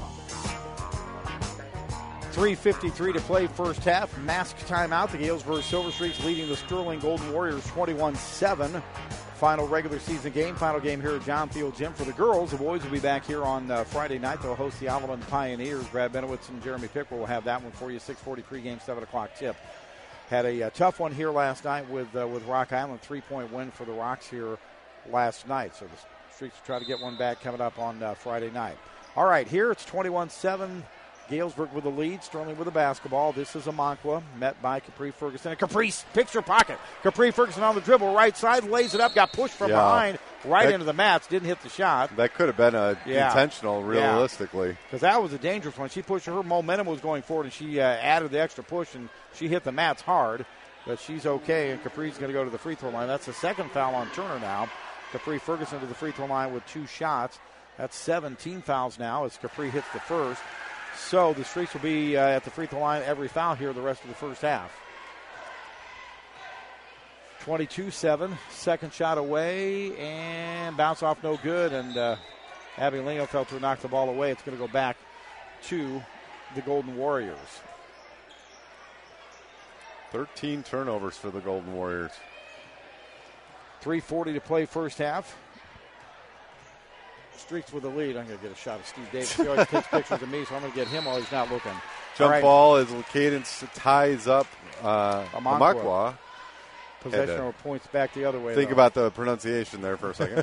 S2: 3:53 to play first half. Mask timeout. The Galesburg Silver Streaks leading the Sterling Golden Warriors 21-7. Final regular season game. Final game here at John Field Gym for the girls. The boys will be back here on Friday night. They'll host the Avalon Pioneers. Brad Benowitz and Jeremy Pickle will have that one for you. 6:40 pregame, 7 o'clock tip. Had a tough one here last night with Rock Island. 3-point win for the Rocks here last night. So the Streaks will try to get one back coming up on Friday night. All right, here it's 21-7. Galesburg with the lead. Sterling with the basketball. This is Amonkwa, met by Capri Ferguson. And Capri picks her pocket. Capri Ferguson on the dribble, right side, lays it up, got pushed from behind, into the mats, didn't hit the shot.
S4: That could have been intentional, realistically.
S2: Because that was a dangerous one. She pushed, her momentum was going forward, and she added the extra push, and she hit the mats hard. But she's okay, and Capri's going to go to the free throw line. That's the second foul on Turner now. Capri Ferguson to the free throw line with 2 shots. That's 17 fouls now as Capri hits the first. So the Streaks will be at the free throw line every foul here the rest of the first half. 22-7, second shot away, and bounce off no good, and Abby Lingelfelter knocked the ball away. It's going to go back to the Golden Warriors.
S4: 13 turnovers for the Golden Warriors.
S2: 3:40 to play first half. Streaks with the lead. I'm going to get a shot of Steve Davis. He always takes pictures of me, so I'm going to get him while he's not looking.
S4: Jump ball as Cadence ties up Amonkwa.
S2: Possession or points back the other way.
S4: Think about the pronunciation there for a second.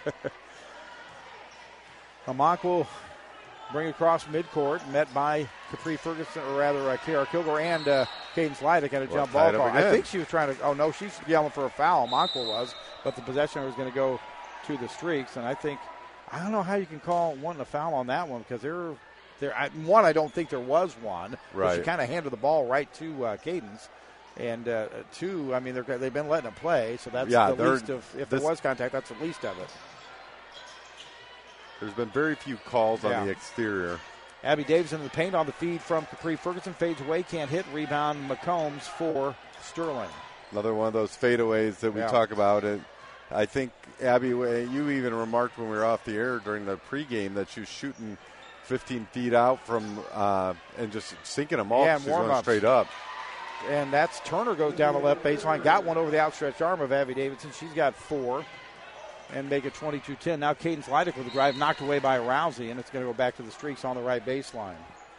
S2: Amonkwa bring across midcourt, met by Capri Ferguson, or rather Kiara Kilgore and Cadence Lydick and a jump ball call. I think she was trying to, no, she's yelling for a foul. Amonkwa was, but the possession was going to go to the Streaks, and I don't know how you can call one a foul on that one because I don't think there was one.
S4: Right.
S2: She kind of handed the ball right to Cadence. And 2, I mean, they've been letting it play, so that's the least of, if there was contact, that's the least of it.
S4: There's been very few calls on the exterior.
S2: Abby Davidson in the paint on the feed from Capri Ferguson, fades away, can't hit, rebound McCombs for Sterling.
S4: Another one of those fadeaways that we talk about. And I think, Abby, you even remarked when we were off the air during the pregame that she was shooting 15 feet out from and just sinking them off. She's going straight up.
S2: And that's Turner goes down the left baseline. Got one over the outstretched arm of Abby Davidson. She's got 4 and make it 22-10. Now Cadence Lydick with the drive, knocked away by Rousey, and it's going to go back to the Streaks on the right baseline.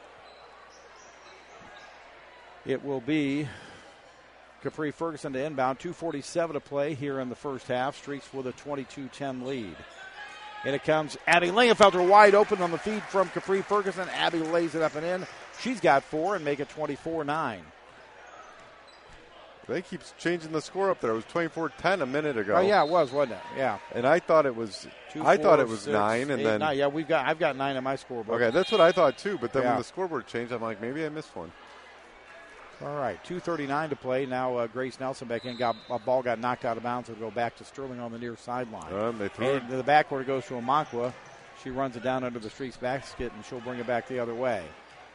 S2: It will be Capri Ferguson to inbound. 2:47 to play here in the first half. Streaks with a 22-10 lead. And it comes Abby Lingelfelter wide open on the feed from Capri Ferguson. Abby lays it up and in. She's got 4 and make it 24-9.
S4: They keep changing the score up there. It was 24-10 a minute ago.
S2: Oh yeah, it was, wasn't it? Yeah.
S4: And I thought it was
S2: 6,
S4: 9 and
S2: 8,
S4: then
S2: 9. Yeah, I've got 9 on my scoreboard.
S4: Okay, that's what I thought too, but then when the scoreboard changed, I'm like, maybe I missed one.
S2: All right, 2:39 to play. Now Grace Nelson back in. A ball got knocked out of bounds. It'll go back to Sterling on the near sideline.
S4: They threw
S2: and the backcourt it goes to Amonkwa. She runs it down under the Streaks basket, and she'll bring it back the other way.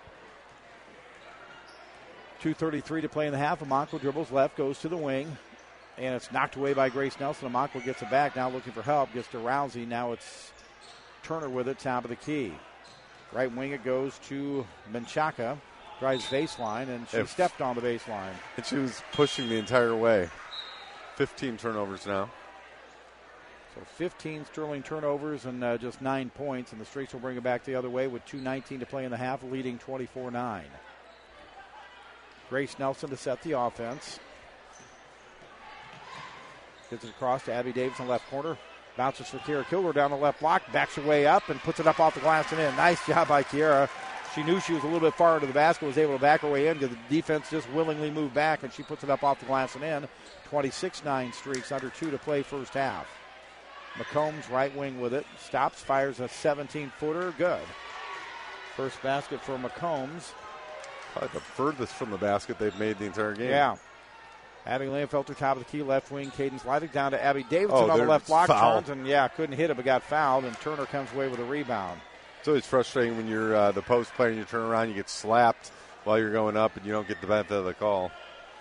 S2: 2:33 to play in the half. Amonkwa dribbles left, goes to the wing, and it's knocked away by Grace Nelson. Amonkwa gets it back, now looking for help, gets to Rousey. Now it's Turner with it, top of the key. Right wing it goes to Menchaca, drives baseline, and she stepped on the baseline.
S4: And she was pushing the entire way. 15 turnovers now.
S2: So 15 Sterling turnovers and just 9 points, and the Streaks will bring it back the other way with 2:19 to play in the half, leading 24-9. Grace Nelson to set the offense. Gets it across to Abby Davidson, left corner. Bounces for Kiera Kilgore down the left block, backs her way up and puts it up off the glass and in. Nice job by Kiera. She knew she was a little bit far into the basket, was able to back her way in because the defense just willingly moved back, and she puts it up off the glass and in. 26-9 Streaks, under 2 to play first half. McCombs right wing with it, stops, fires a 17-footer, good. First basket for McCombs.
S4: Probably the furthest from the basket they've made the entire game.
S2: Yeah. Abby Leonfelter, top of the key, left wing. Cadence Leidig down to Abby Davidson on the left block.
S4: Foul.
S2: Turns and, couldn't hit it, but got fouled, and Turner comes away with a rebound.
S4: It's always frustrating when you're the post player and you turn around, you get slapped while you're going up, and you don't get the benefit of the call.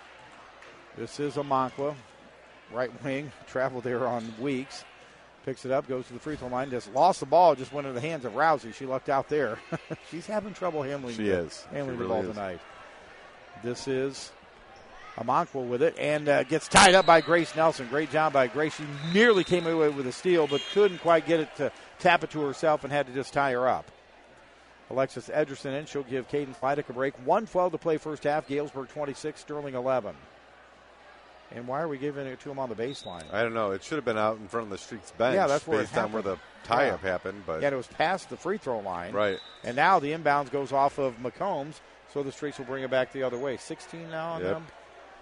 S2: This is Amankwa, right wing, traveled there on Weeks. Picks it up, goes to the free throw line, just lost the ball, just went into the hands of Rousey. She lucked out there. She's having trouble handling the ball tonight. This is Amankwa with it, and gets tied up by Grace Nelson. Great job by Grace. She nearly came away with a steal, but couldn't quite get it to tap it to herself and had to just tie her up. Alexis Ederson in. She'll give Cadence Leidig a break. 1:12 to play first half. Galesburg 26, Sterling 11. And why are we giving it to them on the baseline?
S4: I don't know. It should have been out in front of the Streaks bench.
S2: Yeah, that's where
S4: based on where the tie-up happened. But
S2: it was past the free throw line.
S4: Right.
S2: And now the inbounds goes off of McCombs, so the Streaks will bring it back the other way. 16 now on them.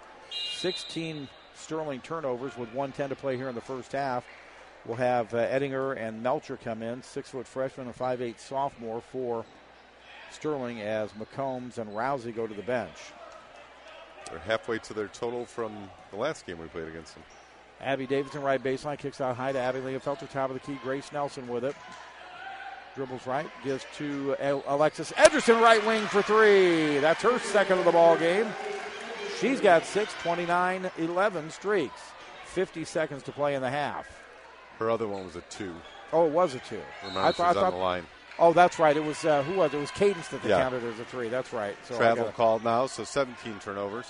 S2: 16 Sterling turnovers with 1:10 to play here in the first half. We'll have Ettinger and Melcher come in, 6-foot freshman and 5'8" sophomore for Sterling, as McCombs and Rousey go to the bench.
S4: They're halfway to their total from the last game we played against them.
S2: Abby Davidson, right baseline, kicks out high to Abby Leonfelter, top of the key. Grace Nelson with it. Dribbles right, gives to Alexis Ederson, right wing for three. That's her second of the ball game. She's got 6, 29-11 Streaks. 50 seconds to play in the half.
S4: Her other one was a 2.
S2: Oh, it was a 2.
S4: Remember, she's on the line.
S2: Oh, that's right. It was, who was it? It was Cadence that they counted as a 3. That's right. So
S4: Travel called now, so 17 turnovers.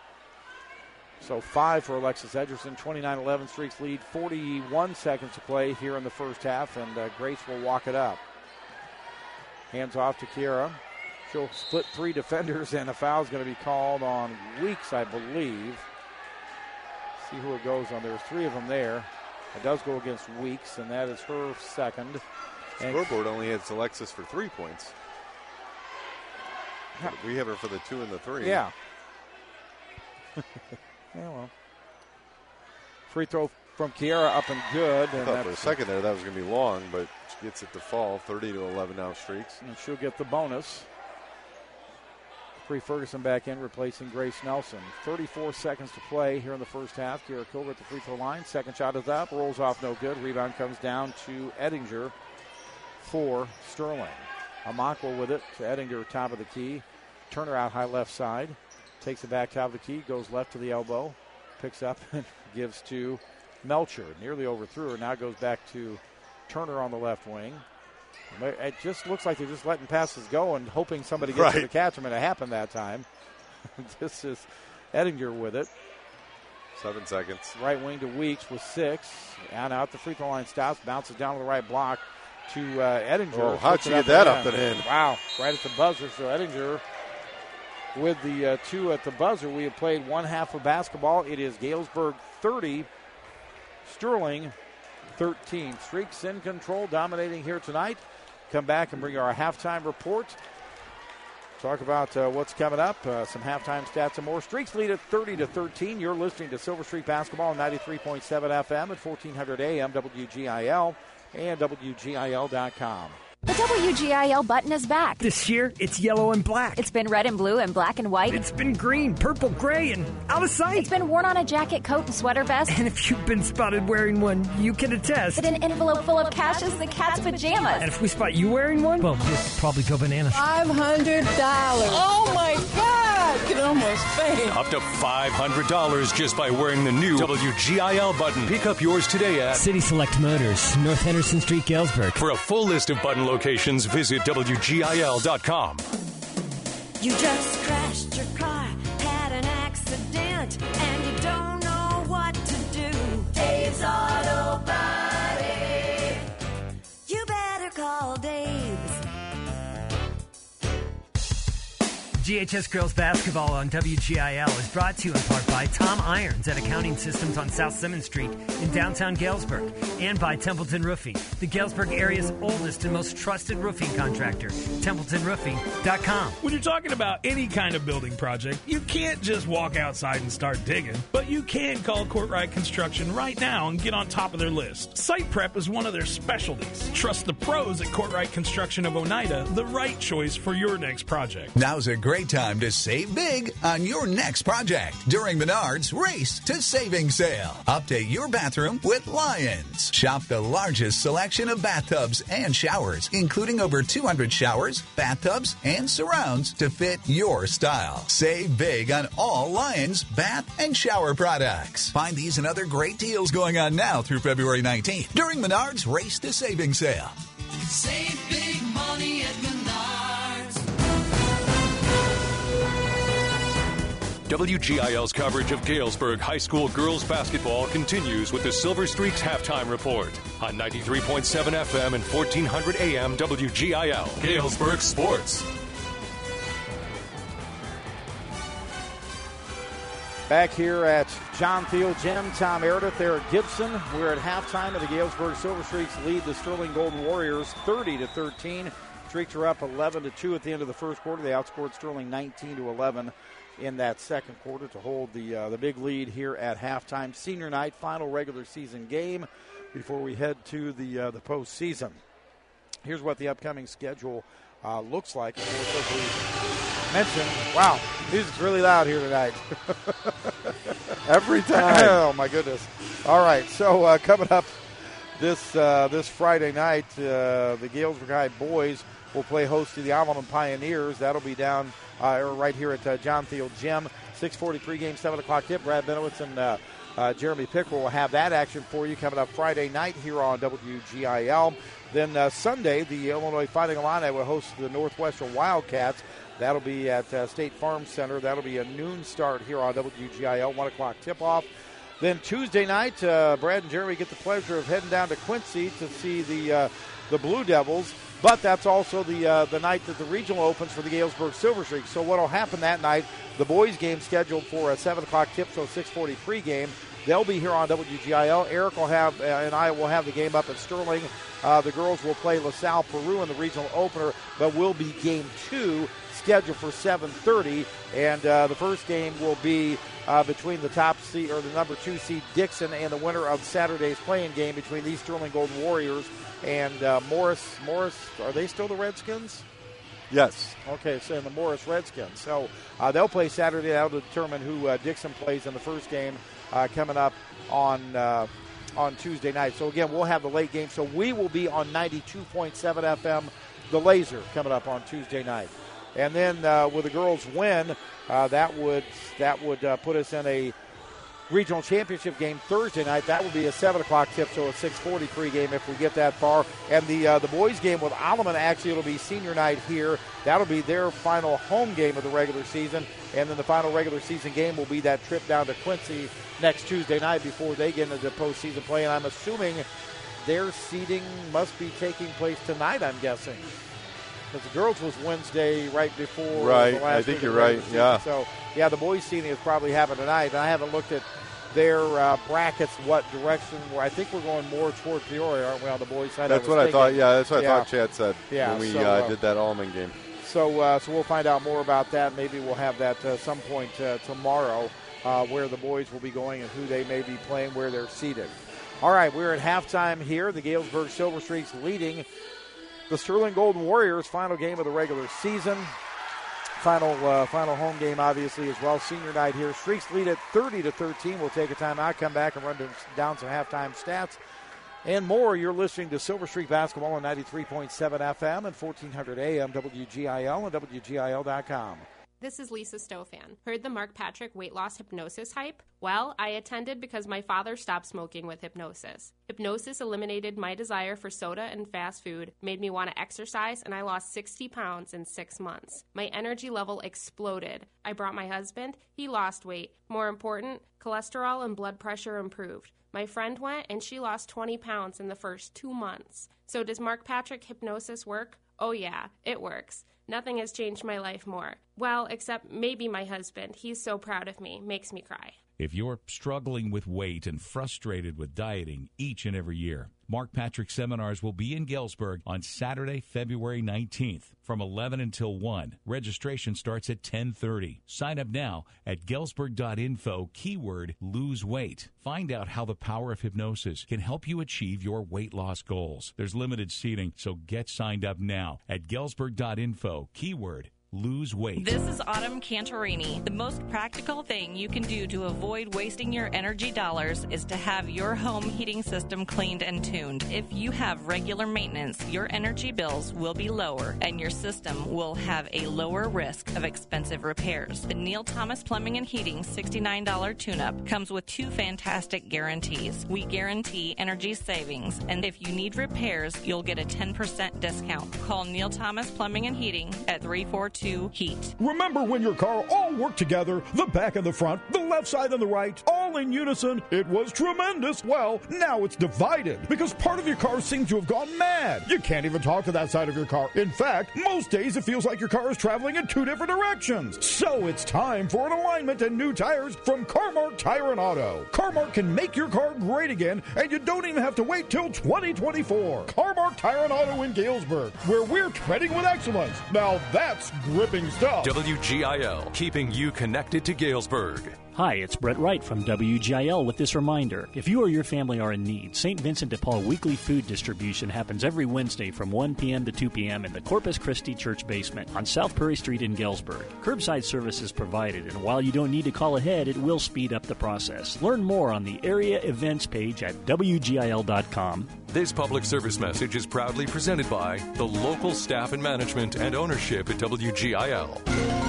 S2: So 5 for Alexis Ederson. 29-11 Streaks lead. 41 seconds to play here in the first half, and Grace will walk it up. Hands off to Kiera. She'll split 3 defenders, and a foul is going to be called on Weeks, I believe. See who it goes on. There's 3 of them there. It does go against Weeks, and that is her second.
S4: Scoreboard only has Alexis for 3 points. We have her for the 2 and the 3.
S2: Yeah. Yeah, well. Free throw from Kiera up and good. And
S4: I thought for a second there that was going to be long, but she gets it to fall. 30-11 now Streaks.
S2: And she'll get the bonus. Bree Ferguson back in, replacing Grace Nelson. 34 seconds to play here in the first half. Kiera Kilgore at the free throw line. Second shot is up. Rolls off no good. Rebound comes down to Ettinger for Sterling. Amankwa with it to Ettinger, top of the key. Turner out high left side. Takes it back top of the key. Goes left to the elbow. Picks up and gives to Melcher. Nearly overthrew her. Now goes back to Turner on the left wing. It just looks like they're just letting passes go and hoping somebody gets to the catch them, and it happened that time. This is Ettinger with it.
S4: 7 seconds.
S2: Right wing to Weeks with 6. And out the free throw line stops. Bounces down to the right block to Ettinger.
S4: Oh, how'd she get that up and in?
S2: Wow, right at the buzzer. So Ettinger with the 2 at the buzzer. We have played one half of basketball. It is Galesburg 30, Sterling 13. Streaks in control, dominating here tonight. Come back and bring our halftime report. Talk about what's coming up, some halftime stats and more. Streaks lead at 30-13. You're listening to Silver Streak Basketball on 93.7 FM at 1400 AM, WGIL, and WGIL.com.
S13: The WGIL button is back.
S9: This year, it's yellow and black.
S13: It's been red and blue and black and white.
S9: It's been green, purple, gray, and out of sight.
S13: It's been worn on a jacket, coat, and sweater vest.
S9: And if you've been spotted wearing one, you can attest
S13: that an envelope full of cash is the cat's pajamas.
S9: And if we spot you wearing one, well, you'll probably go bananas.
S14: $500. Oh, my God. I can almost faint.
S1: Up to $500 just by wearing the new WGIL button. Pick up yours today at
S15: City Select Motors, North Henderson Street, Galesburg.
S1: For a full list of button locations, visit WGIL.com.
S16: You just crashed your car, had an accident, and you don't know what to do. Dave's Auto Body. You better call Dave's.
S9: GHS Girls Basketball on WGIL is brought to you in part by Tom Irons at Accounting Systems on South Simmons Street in downtown Galesburg, and by Templeton Roofing, the Galesburg area's oldest and most trusted roofing contractor, TempletonRoofing.com.
S8: When you're talking about any kind of building project, you can't just walk outside and start digging, but you can call Courtright Construction right now and get on top of their list. Site prep is one of their specialties. Trust the pros at Courtright Construction of Oneida, the right choice for your next project.
S17: Now's a great time to save big on your next project during Menards Race to Savings Sale. Update your bathroom with Lions. Shop the largest selection of bathtubs and showers, including over 200 showers, bathtubs, and surrounds to fit your style. Save big on all Lions bath and shower products. Find these and other great deals going on now through February 19th during Menards Race to Savings Sale.
S16: Save big money at Menards.
S1: WGIL's coverage of Galesburg High School girls basketball continues with the Silver Streaks halftime report on 93.7 FM and 1400 AM WGIL. Galesburg Sports.
S2: Back here at John Thiel Gym, Tom Meredith, Eric Gibson. We're at halftime of the Galesburg Silver Streaks lead the Sterling Golden Warriors 30-13. Streaks are up 11-2 at the end of the first quarter. They outscored Sterling 19-11 in that second quarter to hold the big lead here at halftime. Senior night, final regular season game before we head to the postseason. Here's what the upcoming schedule looks like. Of course, as we mentioned, wow, music's really loud here tonight.
S4: Every time.
S2: Oh, my goodness. All right, so coming up this Friday night, the Galesburg High boys will play host to the Avalon Pioneers. That'll be down right here at John Thiel Gym. 6:43 game, 7 o'clock tip. Brad Benowitz and Jeremy Pickrell will have that action for you coming up Friday night here on WGIL. Then Sunday, the Illinois Fighting Illini will host the Northwestern Wildcats. That'll be at State Farm Center. That'll be a noon start here on WGIL, 1 o'clock tip-off. Then Tuesday night, Brad and Jeremy get the pleasure of heading down to Quincy to see the Blue Devils. But that's also the night that the regional opens for the Galesburg Silver Streaks. So what will happen that night, the boys' game scheduled for a 7 o'clock tip, so 6:40 pregame. They'll be here on WGIL. Eric will have, and I will have the game up at Sterling. The girls will play LaSalle Peru in the regional opener, but will be game 2 scheduled for 7:30. And the first game will be between the top seed, or the number 2 seed Dixon, and the winner of Saturday's playing game between these Sterling Golden Warriors and Morris. Are they still the Redskins?
S4: Yes.
S2: Okay, so in the Morris Redskins. So they'll play Saturday. That'll determine who Dixon plays in the first game coming up on Tuesday night. So again, we'll have the late game. So we will be on 92.7 FM, the Laser, coming up on Tuesday night. And then with the girls' win, that would put us in a regional championship game Thursday night. That will be a 7 o'clock tip, so a 6:40 pregame if we get that far. And the boys' game with Alleman, actually, it'll be senior night here. That'll be their final home game of the regular season. And then the final regular season game will be that trip down to Quincy next Tuesday night before they get into the postseason play. And I'm assuming their seeding must be taking place tonight, I'm guessing. Because the girls was Wednesday right before
S4: right.
S2: the last
S4: I think
S2: week
S4: you're
S2: of the
S4: right,
S2: regular season.
S4: yeah.
S2: So, yeah, the boys' seeding is probably happening tonight. And I haven't looked at their brackets, what direction. I think we're going more toward Peoria, aren't we, on the boys' side?
S4: That's what I thought. Yeah, that's what I thought Chad said when we did that Alleman game.
S2: So we'll find out more about that. Maybe we'll have that some point tomorrow, where the boys will be going and who they may be playing, where they're seated. All right, we're at halftime here. The Galesburg Silver Streaks leading the Sterling Golden Warriors, final game of the regular season. Final home game, obviously, as well. Senior night here. Streaks lead at 30-13. We'll take a timeout, come back, and run down some halftime stats and more. You're listening to Silver Streak Basketball on 93.7 FM and 1400 AM WGIL and WGIL.com.
S18: This is Lisa Stofan. Heard the Mark Patrick weight loss hypnosis hype? Well, I attended because my father stopped smoking with hypnosis. Hypnosis eliminated my desire for soda and fast food, made me want to exercise, and I lost 60 pounds in 6 months. My energy level exploded. I brought my husband. He lost weight. More important, cholesterol and blood pressure improved. My friend went, and she lost 20 pounds in the first 2 months. So does Mark Patrick hypnosis work? Oh yeah, it works. Nothing has changed my life more. Well, except maybe my husband. He's so proud of me. Makes me cry.
S19: If you're struggling with weight and frustrated with dieting each and every year, Mark Patrick Seminars will be in Galesburg on Saturday, February 19th from 11 until 1. Registration starts at 10:30. Sign up now at galesburg.info, keyword lose weight. Find out how the power of hypnosis can help you achieve your weight loss goals. There's limited seating, so get signed up now at galesburg.info, keyword lose weight.
S20: This is Autumn Cantorini. The most practical thing you can do to avoid wasting your energy dollars is to have your home heating system cleaned and tuned. If you have regular maintenance, your energy bills will be lower and your system will have a lower risk of expensive repairs. The Neil Thomas Plumbing and Heating $69 tune-up comes with 2 fantastic guarantees. We guarantee energy savings, and if you need repairs, you'll get a 10% discount. Call Neil Thomas Plumbing and Heating at 342 HEAT.
S21: Remember when your car all worked together, the back and the front, the left side and the right, all in unison? It was tremendous. Well, now it's divided because part of your car seems to have gone mad. You can't even talk to that side of your car. In fact, most days it feels like your car is traveling in 2 different directions. So it's time for an alignment and new tires from Carmark Tire and Auto. Carmark can make your car great again, and you don't even have to wait till 2024. Carmark Tire and Auto in Galesburg, where we're treading with excellence. Now that's gripping stuff.
S1: WGIL, keeping you connected to Galesburg.
S22: Hi, it's Brett Wright from WGIL with this reminder. If you or your family are in need, St. Vincent de Paul weekly food distribution happens every Wednesday from 1 p.m. to 2 p.m. in the Corpus Christi Church basement on South Prairie Street in Galesburg. Curbside service is provided, and while you don't need to call ahead, it will speed up the process. Learn more on the area events page at WGIL.com.
S1: This public service message is proudly presented by the local staff and management and ownership at WGIL.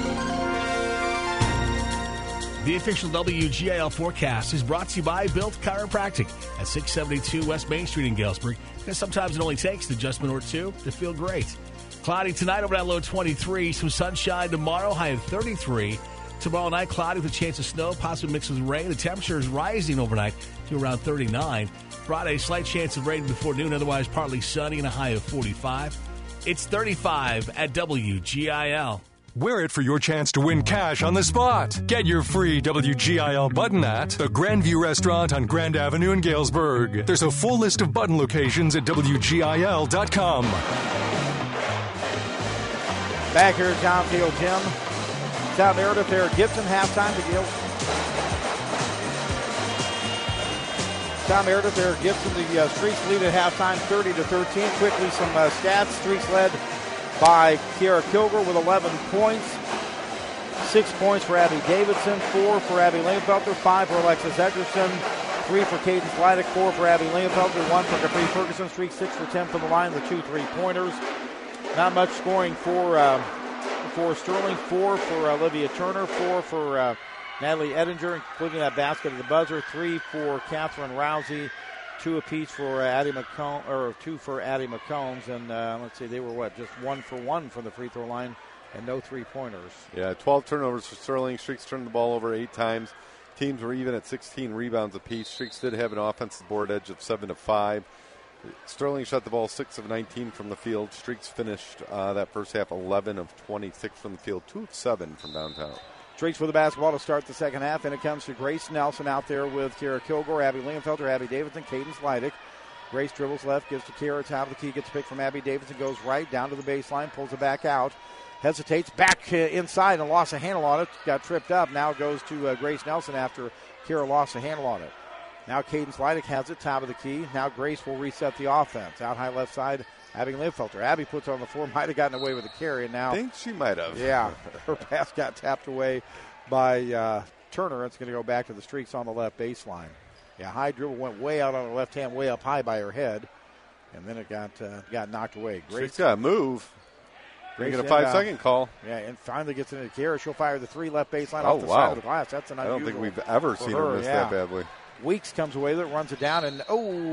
S7: The official WGIL forecast is brought to you by Built Chiropractic at 672 West Main Street in Galesburg, because sometimes it only takes an adjustment or two to feel great. Cloudy tonight, overnight low 23. Some sunshine tomorrow, high of 33. Tomorrow night, cloudy with a chance of snow, possibly mixed with rain. The temperature is rising overnight to around 39. Friday, slight chance of rain before noon, otherwise partly sunny and a high of 45. It's 35 at WGIL.
S1: Wear it for your chance to win cash on the spot. Get your free WGIL button at the Grandview Restaurant on Grand Avenue in Galesburg. There's a full list of button locations at WGIL.com.
S2: Back here at John Field Gym. South Meredith there. Gibson halftime to Gales. South Meredith there. Gibson, the Streaks lead at halftime 30-13. Quickly some stats. Streaks led by Kiara Kilgore with 11 points. 6 points for Abby Davidson, 4 for Abby Lingfelter, 5 for Alexis Eckerson, 3 for Cadence Leidick, 4 for Abby Lingfelter, 1 for Capri Ferguson. Streak 6 for 10 from the line, the 2 3-pointers. Not much scoring for Sterling, 4 for Olivia Turner, 4 for Natalie Edinger, including that basket at the buzzer, 3 for Catherine Rousey, 2 apiece for Addie McCombs, or 2 for Addie McCombs, and let's see, they were just 1 for 1 from the free throw line, and no 3-pointers.
S4: Yeah, 12 turnovers for Sterling. Streaks turned the ball over 8 times. Teams were even at 16 rebounds apiece. Streaks did have an offensive board edge of 7-5. Sterling shot the ball 6 of 19 from the field. Streaks finished that first half 11 of 26 from the field, 2 of 7 from downtown.
S2: Streaks for the basketball to start the second half, and it comes to Grace Nelson out there with Kiara Kilgore, Abby Lingfelter, Abby Davidson, Cadence Leidick. Grace dribbles left, gives to Kiara, top of the key, gets picked from Abby Davidson, goes right, down to the baseline, pulls it back out, hesitates, back inside, and lost a handle on it, got tripped up. Now it goes to Grace Nelson after Kiara lost a handle on it. Now Cadence Leidick has it, top of the key. Now Grace will reset the offense. Out high left side, Abby Lingfelter. Abby puts it on the floor, might have gotten away with a carry, and now
S4: I think she might have.
S2: Yeah, her pass got tapped away by Turner. It's going to go back to the Streaks on the left baseline. Yeah, high dribble went way out on the left hand, way up high by her head, and then it got knocked away.
S4: Grace got to move. Grace get a 5-second call.
S2: Yeah, and finally gets into Kiara. She'll fire the 3 left baseline off the side of the glass. That's an unusual.
S4: I don't think we've ever seen her miss that badly.
S2: Weeks comes away with it, runs it down, and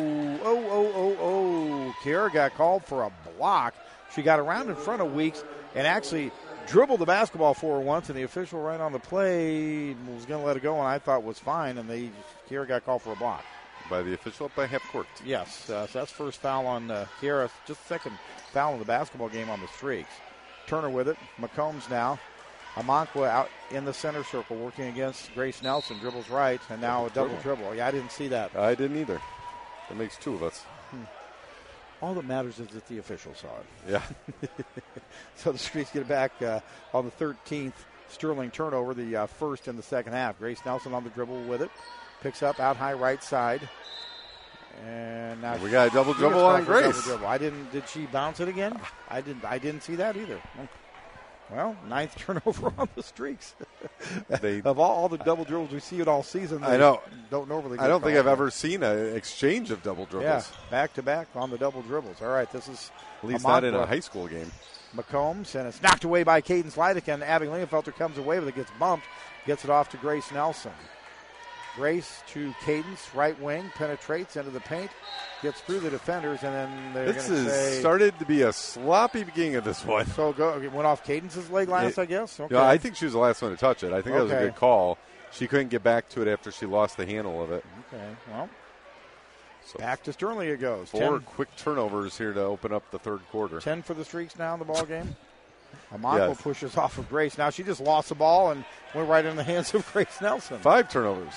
S2: Kiara got called for a block. She got around in front of Weeks and actually dribbled the basketball for her once, and the official right on the play was going to let it go, and I thought was fine, and Kiara got called for a block.
S4: By the official by half court.
S2: Yes, so that's first foul on Kiara, just second foul in the basketball game on the Streaks. Turner with it. McCombs now. Amankwa out in the center circle working against Grace Nelson. Dribbles right, and now a double dribble. Yeah, I didn't see that.
S4: I didn't either. That makes two of us.
S2: All that matters is that the officials saw it.
S4: Yeah.
S2: So the Streaks get it back on the 13th Sterling turnover, the first in the second half. Grace Nelson on the dribble with it. Picks up out high right side. And now
S4: we got a double dribble on Grace.
S2: Did she bounce it again? I didn't see that either. Well, 9th turnover on the Streaks. Of all the double dribbles we see it all season,
S4: I know.
S2: Don't normally.
S4: I don't think I've ever seen an exchange of double dribbles.
S2: Yeah, back to back on the double dribbles. All right, this is
S4: at least not in a high school game.
S2: McCombs, and it's knocked away by Caden Slydick, and Abby Lingenfelter comes away with it, gets bumped, gets it off to Grace Nelson. Grace to Cadence, right wing, penetrates into the paint, gets through the defenders, and then they're going to say...
S4: started to be a sloppy beginning of this one.
S2: So it went off Cadence's leg last, I guess? Okay.
S4: Yeah, I think she was the last one to touch it. I think that was a good call. She couldn't get back to it after she lost the handle of it.
S2: Okay, well, so back to Sterling it goes.
S4: 4 quick turnovers here to open up the third quarter.
S2: 10 for the Streaks now in the ball game. Amonko pushes off of Grace. Now she just lost the ball and went right in the hands of Grace Nelson.
S4: 5 turnovers.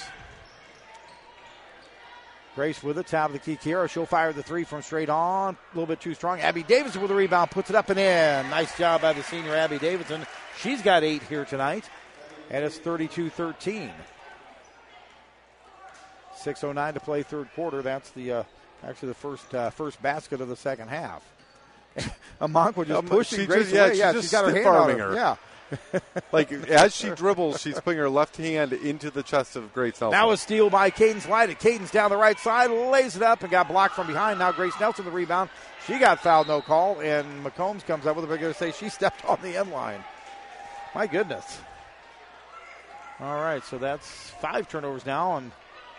S2: Grace with the top of the key. Kiera, she'll fire the three from straight on. A little bit too strong. Abby Davidson with the rebound, puts it up and in. Nice job by the senior Abby Davidson. She's got 8 here tonight, and it's 32-13. 6:09 to play third quarter. That's the actually the first basket of the second half. Amonko just pushing Grace away. She's got her hand on her. Yeah.
S4: Like, as she dribbles, she's putting her left hand into the chest of Grace Nelson.
S2: Now a steal by Cadence Slydick. Cadence down the right side, lays it up and got blocked from behind. Now Grace Nelson the rebound. She got fouled, no call, and McCombs comes up with it. We're going to say she stepped on the end line. My goodness. All right, so that's 5 turnovers now, and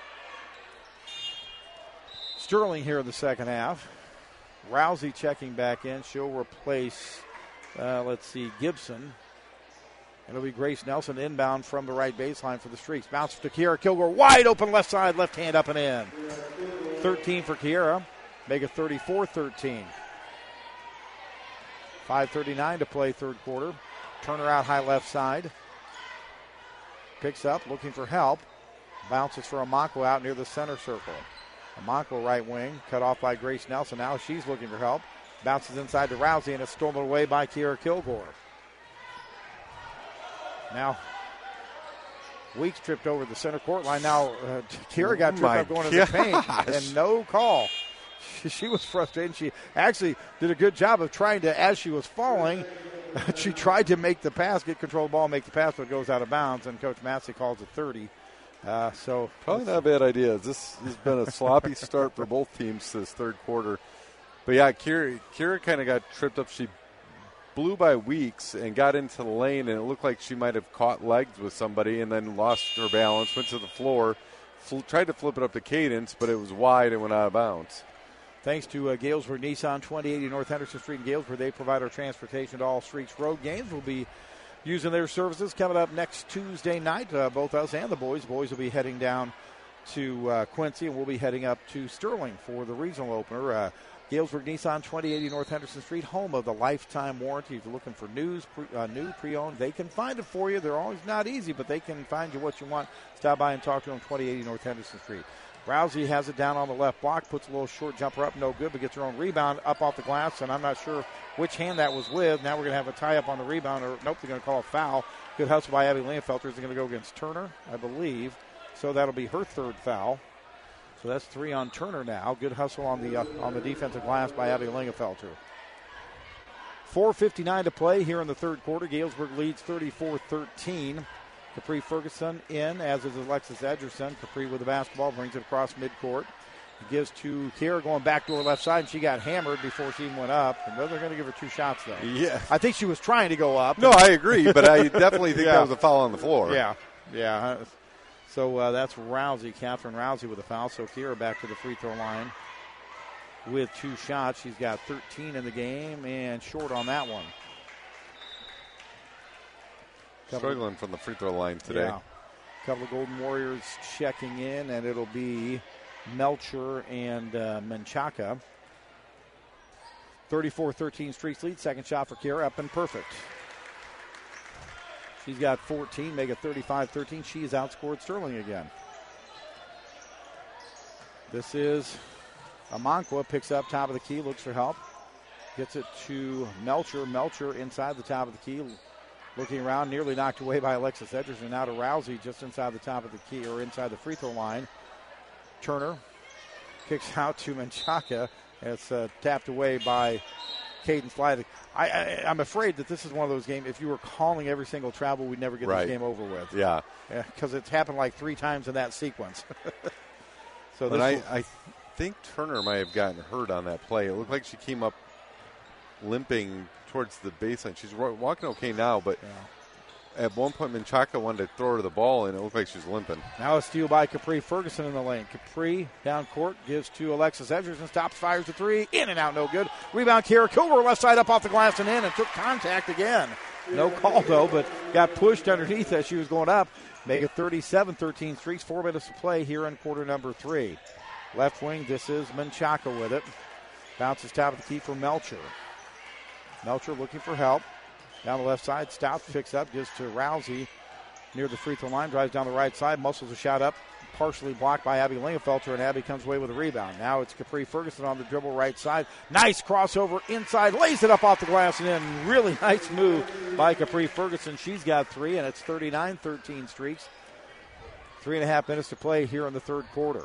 S2: Sterling here in the second half. Rousey checking back in. She'll replace, Gibson. It'll be Grace Nelson inbound from the right baseline for the Streaks. Bounce to Kiera Kilgore. Wide open left side, left hand up and in. 13 for Kiera. Make it 34-13. 5:39 to play third quarter. Turner out high left side. Picks up, looking for help. Bounces for Amonko out near the center circle. Amonko right wing, cut off by Grace Nelson. Now she's looking for help. Bounces inside to Rousey, and it's stolen away by Kiera Kilgore. Now, Weeks tripped over the center court line. Now, Kiera got tripped up going to the paint, and no call. She was frustrated. She actually did a good job of trying to, as she was falling, she tried to make the pass, get control of the ball, make the pass, but it goes out of bounds, and Coach Massey calls it 30. So
S4: probably not a bad idea. This has been a sloppy start for both teams this third quarter. But, yeah, Kiera kind of got tripped up. She blew by Weeks and got into the lane, and it looked like she might have caught legs with somebody and then lost her balance, went to the floor, tried to flip it up to Cadence, but it was wide and went out of bounds.
S2: Thanks to Galesburg Nissan, 2080 North Henderson Street in Galesburg. They provide our transportation to all Streaks road games. We'll be using their services coming up next Tuesday night. Both us and the boys. Boys will be heading down to Quincy, and we'll be heading up to Sterling for the regional opener. Galesburg Nissan, 2080 North Henderson Street, home of the lifetime warranty. If you're looking for new, pre-owned, they can find it for you. They're always not easy, but they can find you what you want. Stop by and talk to them, 2080 North Henderson Street. Rousey has it down on the left block, puts a little short jumper up, no good, but gets her own rebound up off the glass, and I'm not sure which hand that was with. Now we're going to have a tie-up on the rebound, or nope, they're going to call a foul. Good hustle by Abby Lingenfelter. Is going to go against Turner, I believe. So that'll be her third foul. So that's 3 on Turner now. Good hustle on the defensive glass by Abby Lingenfelter. 4:59 to play here in the third quarter. Galesburg leads 34-13. Capri Ferguson in, as is Alexis Edgerson. Capri with the basketball, brings it across midcourt. Gives to Kiera going backdoor left side, and she got hammered before she even went up. And they're going to give her 2 shots, though.
S4: Yeah.
S2: I think she was trying to go up.
S4: No, I agree, but I definitely think that was a foul on the floor.
S2: Yeah. So that's Rousey, Catherine Rousey with a foul. So Kiera back to the free throw line with 2 shots. She's got 13 in the game and short on that one.
S4: Struggling from the free throw line today.
S2: Yeah. A couple of Golden Warriors checking in, and it'll be Melcher and Menchaca. 34-13 Streaks lead. Second shot for Kiera, up and perfect. She's got 14, make it 35-13. She's outscored Sterling again. This is Amonkwa, picks up top of the key, looks for help. Gets it to Melcher. Melcher inside the top of the key, looking around, nearly knocked away by Alexis Edgerson. Now to Rousey, just inside the top of the key, or inside the free throw line. Turner kicks out to Menchaca. It's tapped away by Caden Slydick. I'm afraid that this is one of those games, if you were calling every single travel, we'd never get this game over with.
S4: Yeah.
S2: Because it's happened like 3 times in that sequence. So
S4: but I think Turner might have gotten hurt on that play. It looked like she came up limping towards the baseline. She's walking okay now, but at one point Menchaca wanted to throw her the ball, and it looked like she was limping.
S2: Now a steal by Capri Ferguson in the lane. Capri down court, gives to Alexis Edgerson, stops, fires the 3, in and out, no good. Rebound, Kiera Kilgore, left side up off the glass and in, and took contact again. No call, though, but got pushed underneath as she was going up. Make it 37-13 Streaks, 4 minutes to play here in quarter number 3. Left wing, this is Menchaca with it. Bounces top of the key for Melcher. Melcher looking for help. Down the left side, Stouts picks up, gives to Rousey near the free throw line, drives down the right side, muscles a shot up, partially blocked by Abby Lingenfelter, and Abby comes away with a rebound. Now it's Capri Ferguson on the dribble right side. Nice crossover inside, lays it up off the glass and in. Really nice move by Capri Ferguson. She's got 3, and it's 39-13 Streaks. 3.5 minutes to play here in the third quarter.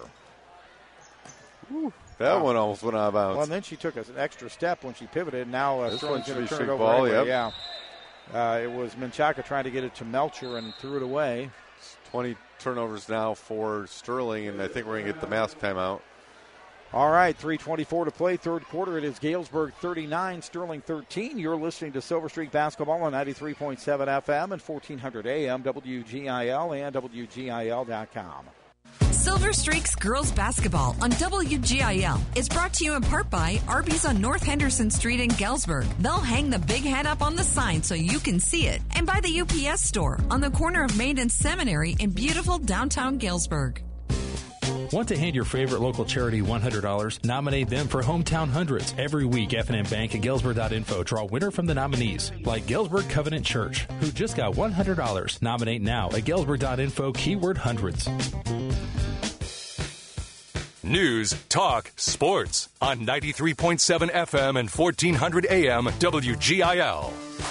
S4: That one almost went out of bounds.
S2: Well, and then she took an extra step when she pivoted. Now
S4: this
S2: Sterling's
S4: one
S2: going
S4: should
S2: to
S4: be
S2: turn it over
S4: ball,
S2: anyway.
S4: yep.
S2: Yeah. It was Menchaca trying to get it to Melcher and threw it away.
S4: 20 turnovers now for Sterling, and I think we're going to get the mask timeout.
S2: All right, 3:24 to play, third quarter. It is Galesburg 39, Sterling 13. You're listening to Silver Streak Basketball on 93.7 FM and 1400 AM, WGIL and WGIL.com.
S3: Silver Streaks Girls Basketball on WGIL is brought to you in part by Arby's on North Henderson Street in Galesburg. They'll hang the big hat up on the sign so you can see it. And by the UPS store on the corner of Main and Seminary in beautiful downtown Galesburg.
S5: Want to hand your favorite local charity $100? Nominate them for Hometown Hundreds. Every week, F&M Bank and Galesburg.info draw a winner from the nominees, like Galesburg Covenant Church, who just got $100. Nominate now at Galesburg.info, keyword hundreds.
S1: News, talk, sports on 93.7 FM and 1400 AM WGIL.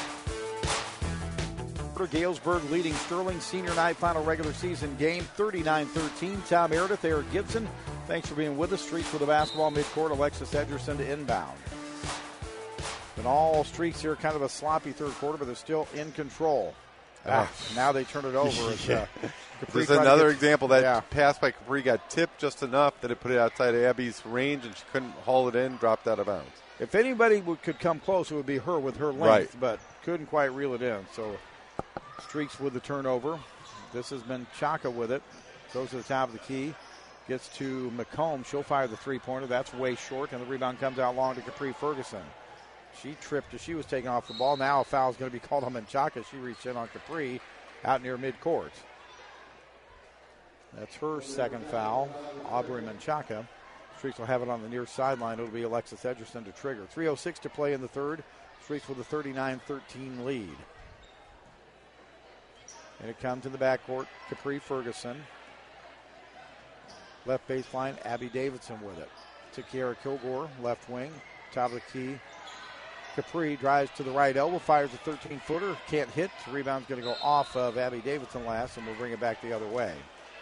S2: Galesburg leading Sterling senior night final regular season game 39-13. Tom Meredith, Eric Gibson, thanks for being with us. Streaks with the basketball midcourt. Alexis Edgerson to inbound. And all Streaks here, kind of a sloppy third quarter, but they're still in control. Now they turn it over.
S4: This is another example that pass by Capri got tipped just enough that it put it outside Abby's range, and she couldn't haul it in, dropped out of bounds.
S2: If anybody could come close, it would be her with her length, but couldn't quite reel it in. So Streaks with the turnover. This is Menchaca with it. Goes to the top of the key. Gets to McComb. She'll fire the three-pointer. That's way short, and the rebound comes out long to Capri Ferguson. She tripped as she was taking off the ball. Now a foul is going to be called on Menchaca. She reached in on Capri out near midcourt. That's her second foul. Aubrey Menchaca. Streaks will have it on the near sideline. It'll be Alexis Edgerson to trigger. 3:06 to play in the third. Streaks with a 39-13 lead. And it comes in the backcourt. Capri Ferguson. Left baseline, Abby Davidson with it. To Kiera Kilgore, left wing. Top of the key. Capri drives to the right elbow, fires a 13-footer. Can't hit. The rebound's going to go off of Abby Davidson last, and we'll bring it back the other way.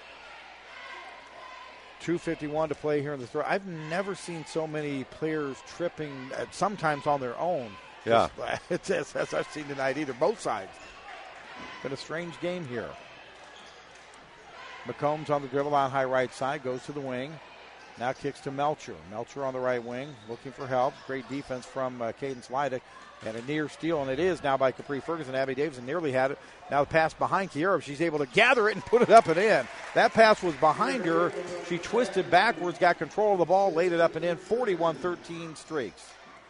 S2: 2:51 to play here in the third. I've never seen so many players tripping, sometimes on their own.
S4: Yeah.
S2: It's as I've seen tonight either, both sides. Been a strange game here. McCombs on the dribble on high right side, goes to the wing. Now kicks to Melcher. Melcher on the right wing, looking for help. Great defense from Caden Slydick. And a near steal, and it is now by Capri Ferguson. Abby Davidson nearly had it. Now the pass behind Kiera. She's able to gather it and put it up and in. That pass was behind her. She twisted backwards, got control of the ball, laid it up and in. 41-13 Streaks.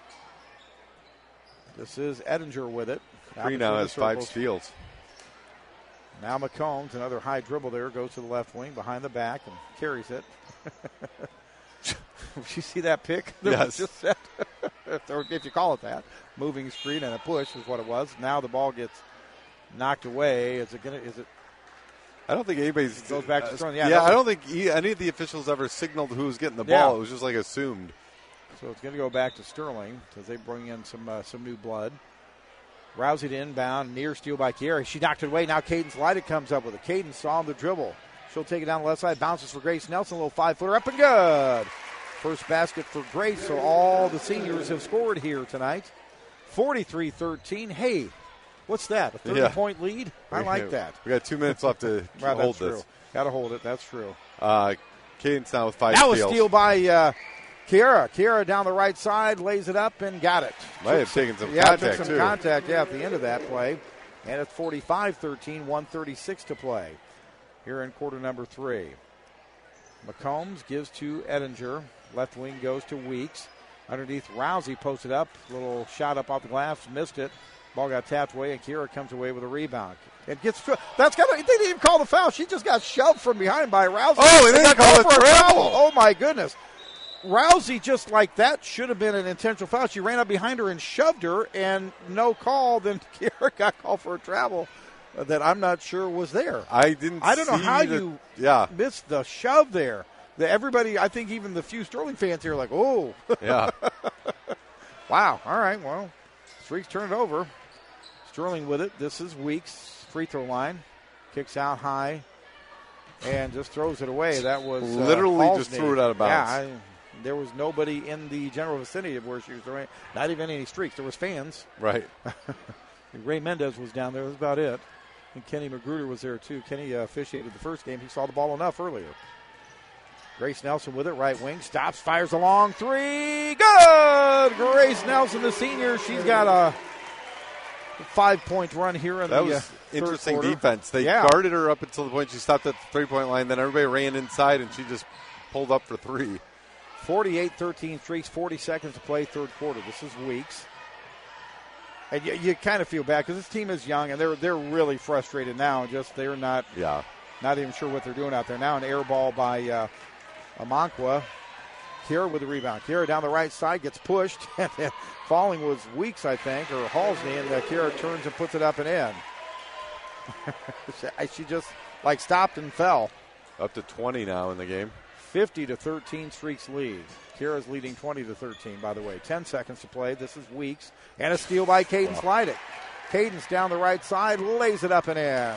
S2: This is Edinger with it.
S4: Capri now has 5 steals.
S2: Now McCombs, another high dribble there, goes to the left wing, behind the back, and carries it. Did you see that pick? That
S4: Yes.
S2: was just set? Or if you call it that. Moving screen and a push is what it was. Now the ball gets knocked away. Is it?
S4: I don't think anybody's.
S2: It goes back to Sterling.
S4: I don't think any of the officials ever signaled who was getting the ball. It was just like assumed.
S2: So it's going to go back to Sterling as they bring in some new blood. Rousey to inbound, near steal by Kiera. She knocked it away. Now Cadence Lydic comes up with it. Cadence saw the dribble. She'll take it down the left side. Bounces for Grace Nelson. A little 5-footer up and good. First basket for Grace. So all the seniors have scored here tonight. 43-13. Hey, what's that? A 30-point lead? I like that.
S4: We got 2 minutes left to hold this.
S2: Got to hold it. That's true.
S4: Cadence now with 5
S2: that
S4: steals.
S2: That was steal by Kiera. Kiera down the right side, lays it up and got it.
S4: Might have taken some contact,
S2: took some
S4: too.
S2: contact at the end of that play. And it's 45-13, 1:36 to play here in quarter number 3. McCombs gives to Ettinger. Left wing goes to Weeks. Underneath, Rousey posted up. Little shot up off the glass, missed it. Ball got tapped away, and Kiera comes away with a rebound. It gets they didn't even call the foul. She just got shoved from behind by Rousey.
S4: Oh, and they didn't call it travel.
S2: Oh my goodness. Rousey, just like that, should have been an intentional foul. She ran up behind her and shoved her, and no call. Then Kiera got called for a travel that I'm not sure was there.
S4: I don't
S2: know how you missed the shove there. Everybody, I think even the few Sterling fans here are like, oh.
S4: Yeah.
S2: Wow. All right, well, Streaks turn it over. Sterling with it. This is Weeks, free throw line. Kicks out high and just throws it away. That was
S4: literally
S2: Halsney.
S4: just threw it out of bounds.
S2: Yeah, there was nobody in the general vicinity of where she was throwing. Not even any Streaks. There was fans.
S4: Right.
S2: Ray Mendez was down there. That was about it. And Kenny Magruder was there, too. Kenny officiated the first game. He saw the ball enough earlier. Grace Nelson with it, right wing, stops, fires a long three, good! Grace Nelson, the senior, she's got a 5-point run here in
S4: that
S2: the
S4: was interesting
S2: quarter.
S4: defense. They guarded her up until the point she stopped at the 3-point line, then everybody ran inside, and she just pulled up for 3.
S2: 48-13 Streaks, 40 seconds to play, third quarter. This is Weeks. And you kind of feel bad because this team is young, and they're really frustrated now. Just they're not even sure what they're doing out there. Now an air ball by Amankwa. Kiera with the rebound. Kiera down the right side, gets pushed. Falling was Weeks, I think, or Halsney, and Kiera turns and puts it up and in. She just, stopped and fell.
S4: Up to 20 now in the game.
S2: 50-13 Streaks lead. Kiera's leading 20-13, by the way. 10 seconds to play. This is Weeks. And a steal by Cadence Lydic. Cadence down the right side, lays it up and in.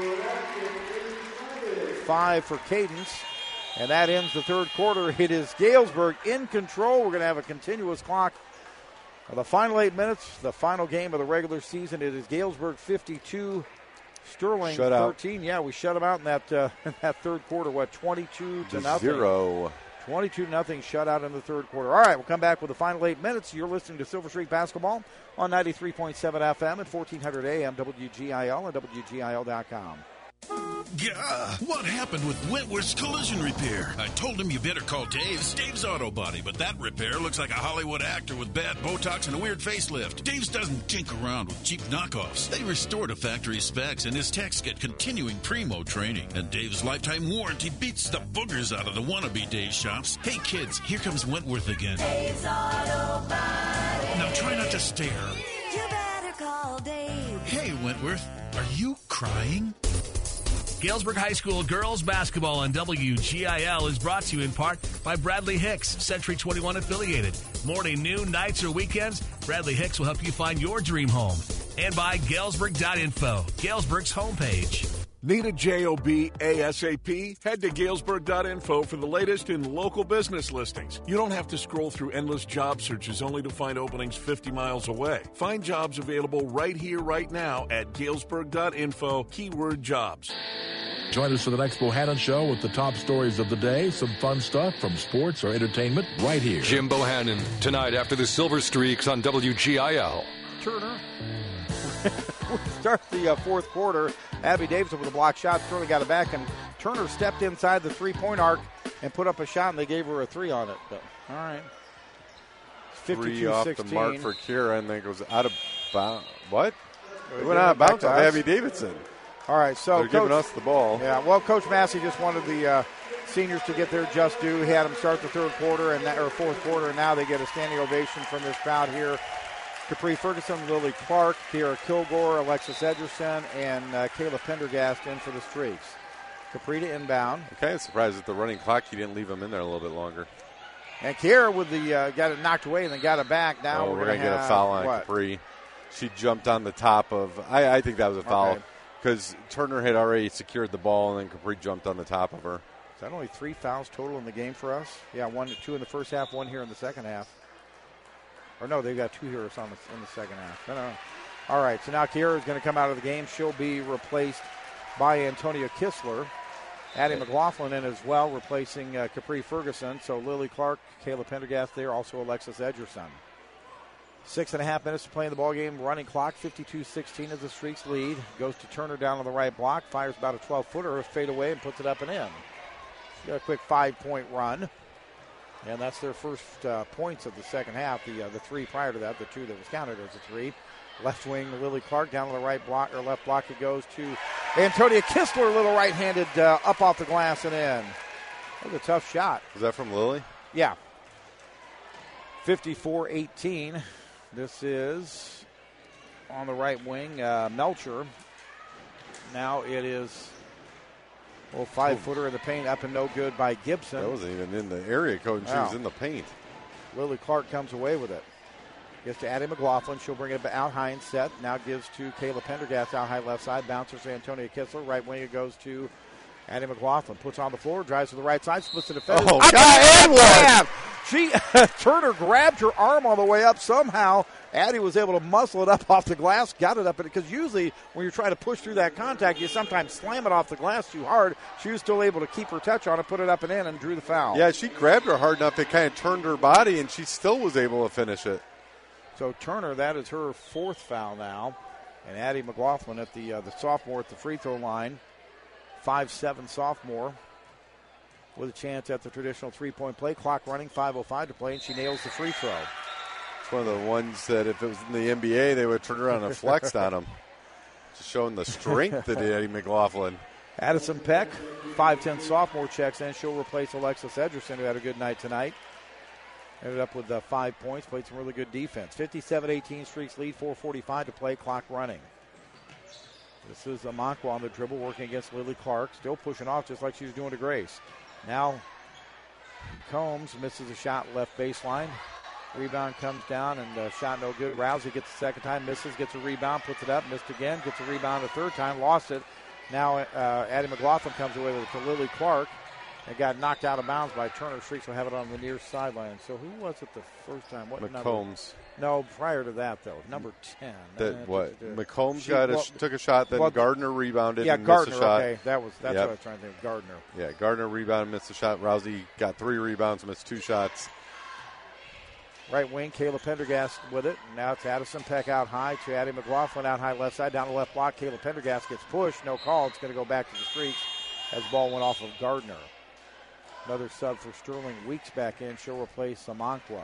S2: 5 for Cadence. And that ends the third quarter. It is Galesburg in control. We're going to have a continuous clock. The final 8 minutes, the final game of the regular season. It is Galesburg 52, Sterling 13. Yeah, we shut them out in that third quarter. 22-0.
S4: 0.
S2: 22-0 shutout in the third quarter. All right, we'll come back with the final 8 minutes. You're listening to Silver Streak Basketball on 93.7 FM at 1400 AM WGIL and WGIL.com.
S6: Gah, what happened with Wentworth's Collision Repair? I told him you better call Dave's Auto Body, but that repair looks like a Hollywood actor with bad Botox and a weird facelift. Dave's doesn't tinker around with cheap knockoffs. They restore to factory specs, and his techs get continuing primo training. And Dave's lifetime warranty beats the boogers out of the wannabe Dave shops. Hey kids, here comes Wentworth again.
S16: Dave's Auto Body.
S6: Now try not to stare.
S16: You better call Dave.
S6: Hey Wentworth, are you crying?
S7: Galesburg High School girls basketball on WGIL is brought to you in part by Bradley Hicks, Century 21 affiliated. Morning, noon, nights, or weekends, Bradley Hicks will help you find your dream home. And by Galesburg.info, Galesburg's homepage.
S10: Need a job ASAP? Head to Galesburg.info for the latest in local business listings. You don't have to scroll through endless job searches only to find openings 50 miles away. Find jobs available right here, right now at Galesburg.info, keyword jobs.
S23: Join us for the next Bohannon Show with the top stories of the day, some fun stuff from sports or entertainment right here.
S1: Jim Bohannon, tonight after the Silver Streaks on WGIL.
S2: Turner. We start the fourth quarter. Abby Davidson with a block shot. Sterling got it back, and Turner stepped inside the three-point arc and put up a shot, and they gave her a 3 on it. But, all right.
S4: 3 off the mark for Kiera, and then it goes out of bounds. What? It went out of bounds on Abby Davidson.
S2: All right, so
S4: they're giving us the ball.
S2: Yeah, well, Coach Massey just wanted the seniors to get their just due. He had them start the fourth quarter, and now they get a standing ovation from this crowd here. Capri Ferguson, Lily Clark, Kiera Kilgore, Alexis Edgerson, and Kayla Pendergast in for the Streaks. Capri to inbound.
S4: I'm kind of surprised at the running clock he didn't leave him in there a little bit longer.
S2: And Kiera with the got it knocked away and then got it back. Now
S4: we're going to get a foul on Capri. She jumped on the top of. I think that was a foul because Turner had already secured the ball and then Capri jumped on the top of her.
S2: Is that only 3 fouls total in the game for us? Yeah, 2 in the first half, 1 here in the second half. Or no, they've got 2 here in the second half. No. All right, so now Kiera is going to come out of the game. She'll be replaced by Antonia Kistler. Addie McLaughlin in as well, replacing Capri Ferguson. So Lily Clark, Kayla Pendergast there, also Alexis Edgerson. 6.5 minutes to play in the ballgame. Running clock, 52-16 as the Streaks lead. Goes to Turner down on the right block. Fires about a 12-footer, fade away, and puts it up and in. She's got a quick 5-point run. And that's their first points of the second half. The 3 prior to that, the 2 that was counted as a 3. Left wing, Lily Clark down on the right block, or left block. It goes to Antonia Kistler, little right-handed up off the glass and in. That was a tough shot.
S4: Was that from Lily?
S2: Yeah. 54-18. This is on the right wing, Melcher. Now it is 5-footer in the paint, up and no good by Gibson.
S4: That wasn't even in the area code, and she was in the paint.
S2: Lily Clark comes away with it. Gives to Addie McLaughlin. She'll bring it out high and set. Now gives to Kayla Pendergast out high left side. Bouncers to Antonia Kistler. Right wing it goes to Addie McLaughlin. Puts on the floor. Drives to the right side. Splits the defender.
S4: Oh, God.
S2: Turner grabbed her arm on the way up somehow. Addie was able to muscle it up off the glass. Got it up. Because usually when you're trying to push through that contact, you sometimes slam it off the glass too hard. She was still able to keep her touch on it, put it up and in, and drew the foul.
S4: Yeah, she grabbed her hard enough it kind of turned her body, and she still was able to finish it.
S2: So Turner, that is her 4th foul now. And Addie McLaughlin at the sophomore at the free throw line. 5'7" sophomore with a chance at the traditional 3-point play. Clock running, 5:05 to play, and she nails the free throw.
S4: It's one of the ones that if it was in the NBA, they would turn around and flexed on them. Just showing the strength of Addie McLaughlin.
S2: Addison Peck, 5'10" sophomore, checks in. She'll replace Alexis Edgerson, who had a good night tonight. Ended up with 5 points, played some really good defense. 57-18 Streaks lead, 4:45 to play, clock running. This is Amakwa on the dribble, working against Lily Clark, still pushing off just like she was doing to Grace. Now Combs misses a shot left baseline. Rebound comes down and shot no good. Rousey gets the second time, misses, gets a rebound, puts it up, missed again, gets a rebound a third time, lost it. Now Addie McLaughlin comes away with it to Lily Clark. It got knocked out of bounds by Turner. Streaks will have it on the near sideline. So who was it the first time? What
S4: McCombs.
S2: No, prior to that, though. Number 10.
S4: McCombs took a shot, then Gardner rebounded and
S2: Gardner,
S4: missed a shot.
S2: Okay, that's what I was trying to think. Gardner.
S4: Yeah, Gardner rebounded, missed a shot. Rousey got 3 rebounds, missed 2 shots.
S2: Right wing, Kayla Pendergast with it. Now it's Addison Peck out high to Addie McLaughlin out high left side. Down the left block, Kayla Pendergast gets pushed. No call. It's going to go back to the Streaks as the ball went off of Gardner. Another sub for Sterling Weeks back in. She'll replace Amankwa.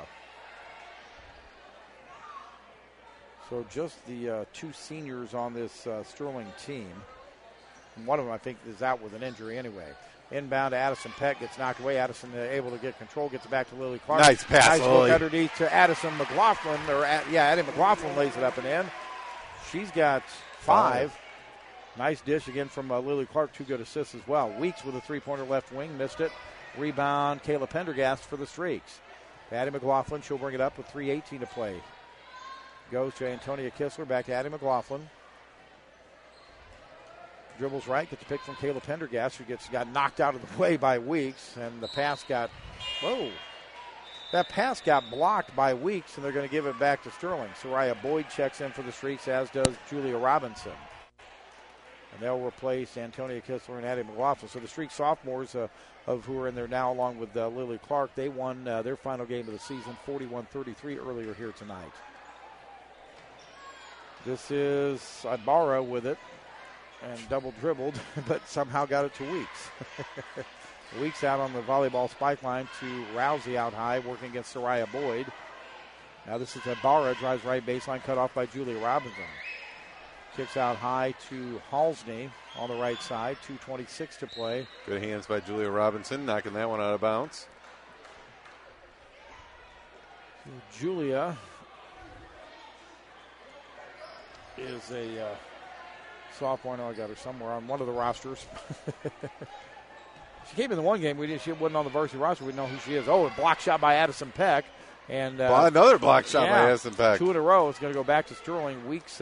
S2: So just the 2 seniors on this Sterling team. And one of them, I think, is out with an injury anyway. Inbound to Addison Peck, gets knocked away. Addison able to get control, gets it back to Lily Clark.
S4: Nice pass,
S2: nice look underneath to Addison McLaughlin. Addie McLaughlin lays it up and in. She's got 5. Nice dish again from Lily Clark. 2 good assists as well. Weeks with a 3-pointer left wing, missed it. Rebound, Kayla Pendergast for the Streaks. Addie McLaughlin, she'll bring it up with 3:18 to play. Goes to Antonia Kistler, back to Addie McLaughlin. Dribbles right, gets a pick from Kayla Pendergast, who got knocked out of the play by Weeks, and the pass got, that pass got blocked by Weeks, and they're going to give it back to Sterling. Soraya Boyd checks in for the Streaks, as does Julia Robinson. And they'll replace Antonia Kistler and Addie McLaughlin. So the Streaks sophomores, of who are in there now, along with Lily Clark, they won their final game of the season, 41-33 earlier here tonight. This is Ibarra with it, and double dribbled, but somehow got it to Weeks. Weeks out on the volleyball spike line to Rousey out high, working against Soraya Boyd. Now this is Ibarra, drives right baseline, cut off by Julia Robinson. Kicks out high to Halsney on the right side. 2:26 to play.
S4: Good hands by Julia Robinson, knocking that one out of bounds.
S2: Julia is a sophomore. I know I got her somewhere on one of the rosters. She came in the one game. She wasn't on the varsity roster. We know who she is. Oh, a block shot by Addison Peck. And
S4: another block shot by Addison Peck.
S2: 2 in a row. It's going to go back to Sterling. Weeks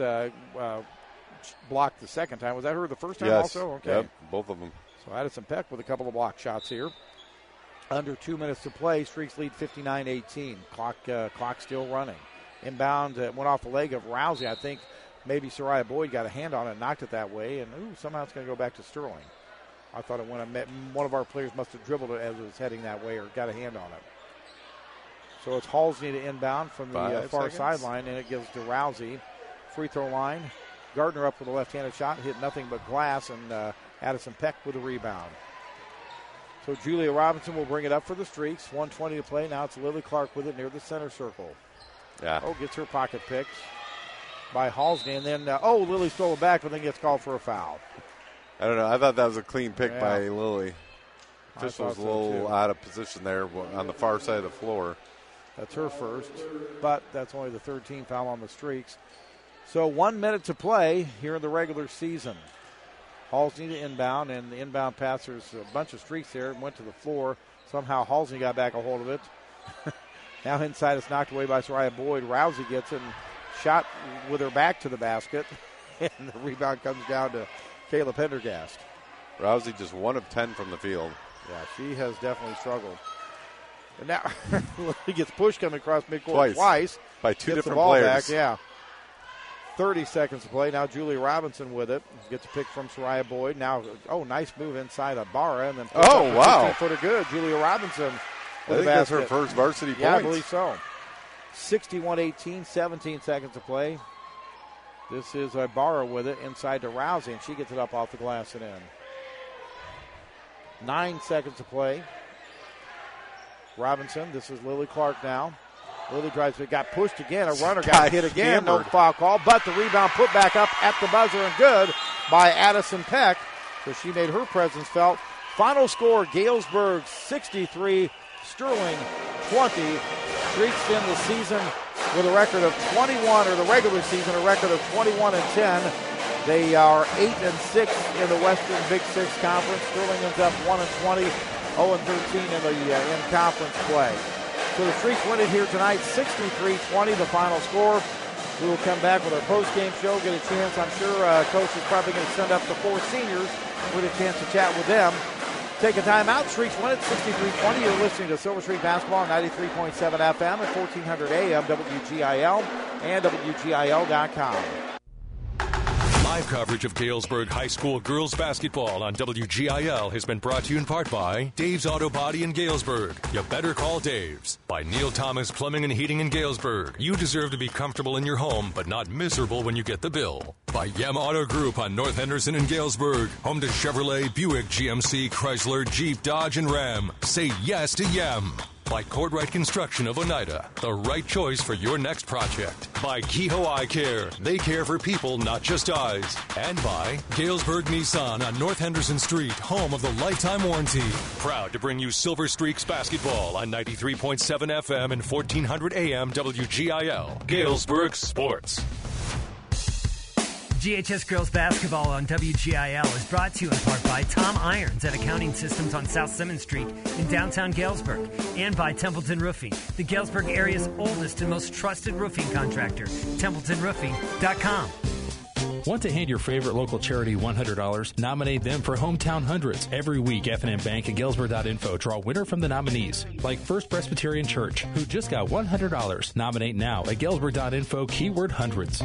S2: blocked the second time. Was that her the first time also? Okay.
S4: Yep, both of them.
S2: So Addison Peck with a couple of block shots here. Under 2 minutes to play. Streaks lead 59-18. Clock still running. Inbound went off the leg of Rousey. I think maybe Soraya Boyd got a hand on it and knocked it that way. And somehow it's going to go back to Sterling. I thought one of our players must have dribbled it as it was heading that way or got a hand on it. So it's Halsney to inbound from the far sideline, and it gives to Rousey. Free throw line. Gardner up with a left-handed shot, hit nothing but glass, and Addison Peck with a rebound. So Julia Robinson will bring it up for the Streaks. 1:20 to play. Now it's Lily Clark with it near the center circle.
S4: Yeah.
S2: Gets her pocket picked by Halsney, and then Lily stole it back, but then gets called for a foul.
S4: I don't know. I thought that was a clean pick by Lily. Just was a little out of position there on the far side of the floor.
S2: That's her first, but that's only the third team foul on the Streaks. So 1 minute to play here in the regular season. Halsney to inbound, and the inbound pass, there's a bunch of Streaks there, and went to the floor. Somehow Halsney got back a hold of it. Now inside, it's knocked away by Soraya Boyd. Rousey gets it and shot with her back to the basket, and the rebound comes down to Kayla Pendergast.
S4: Rousey just 1 of 10 from the field.
S2: Yeah, she has definitely struggled. And now he gets pushed coming across midcourt twice.
S4: By two
S2: gets
S4: different
S2: the ball
S4: players.
S2: Back, yeah. 30 seconds to play. Now Julia Robinson with it. Gets a pick from Soraya Boyd. Now, nice move inside Ibarra. And then
S4: wow.
S2: 15-footer good. Julia Robinson.
S4: I think that's her first varsity point.
S2: Yeah, I believe so. 61-18, 17 seconds to play. This is Ibarra with it inside to Rousey, and she gets it up off the glass and in. 9 seconds to play. Robinson, this is Lily Clark now. Lily drives it, got pushed again. A runner got hit again. No foul call, but the rebound put back up at the buzzer and good by Addison Peck. So she made her presence felt. Final score, Galesburg 63, Sterling 20. Streaks in the season with a record of 21, or the regular season, a record of 21-10. They are 8-6 in the Western Big Six Conference. Sterling ends up 1-20, 0-13 in conference play. So the Streaks win it here tonight, 63-20, the final score. We will come back with our post-game show, get a chance. I'm sure Coach is probably going to send up the 4 seniors with a chance to chat with them. Take a time out. Streaks win it 63-20. You're listening to Silver Streak Basketball, 93.7 FM at 1400 AM, WGIL, and WGIL.com.
S1: Live coverage of Galesburg High School girls basketball on WGIL has been brought to you in part by Dave's Auto Body in Galesburg. You better call Dave's. By Neil Thomas Plumbing and Heating in Galesburg. You deserve to be comfortable in your home, but not miserable when you get the bill. By Yem Auto Group on North Henderson in Galesburg. Home to Chevrolet, Buick, GMC, Chrysler, Jeep, Dodge, and Ram. Say yes to Yem. By Cordwright Construction of Oneida, the right choice for your next project. By Kehoe Eye Care, they care for people, not just eyes. And by Galesburg Nissan on North Henderson Street, home of the lifetime warranty. Proud to bring you Silver Streaks basketball on 93.7 FM and 1400 AM WGIL. Galesburg Sports.
S9: GHS Girls Basketball on WGIL is brought to you in part by Tom Irons at Accounting Systems on South Simmons Street in downtown Galesburg, and by Templeton Roofing, the Galesburg area's oldest and most trusted roofing contractor. TempletonRoofing.com.
S5: Want to hand your favorite local charity $100? Nominate them for Hometown Hundreds. Every week, F&M Bank and Galesburg.info draw a winner from the nominees, like First Presbyterian Church, who just got $100. Nominate now at Galesburg.info, keyword hundreds.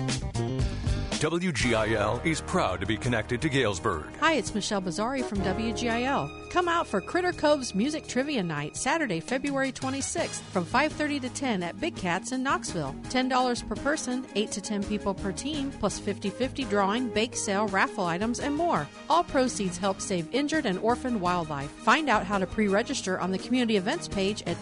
S1: WGIL is proud to be connected to Galesburg.
S11: Hi, it's Michelle Bazzari from WGIL. Come out for Critter Cove's Music Trivia Night, Saturday, February 26th, from 5:30 to 10 at Big Cats in Knoxville. $10 per person, 8 to 10 people per team, plus 50-50 drawing, bake sale, raffle items, and more. All proceeds help save injured and orphaned wildlife. Find out how to pre-register on the community events page at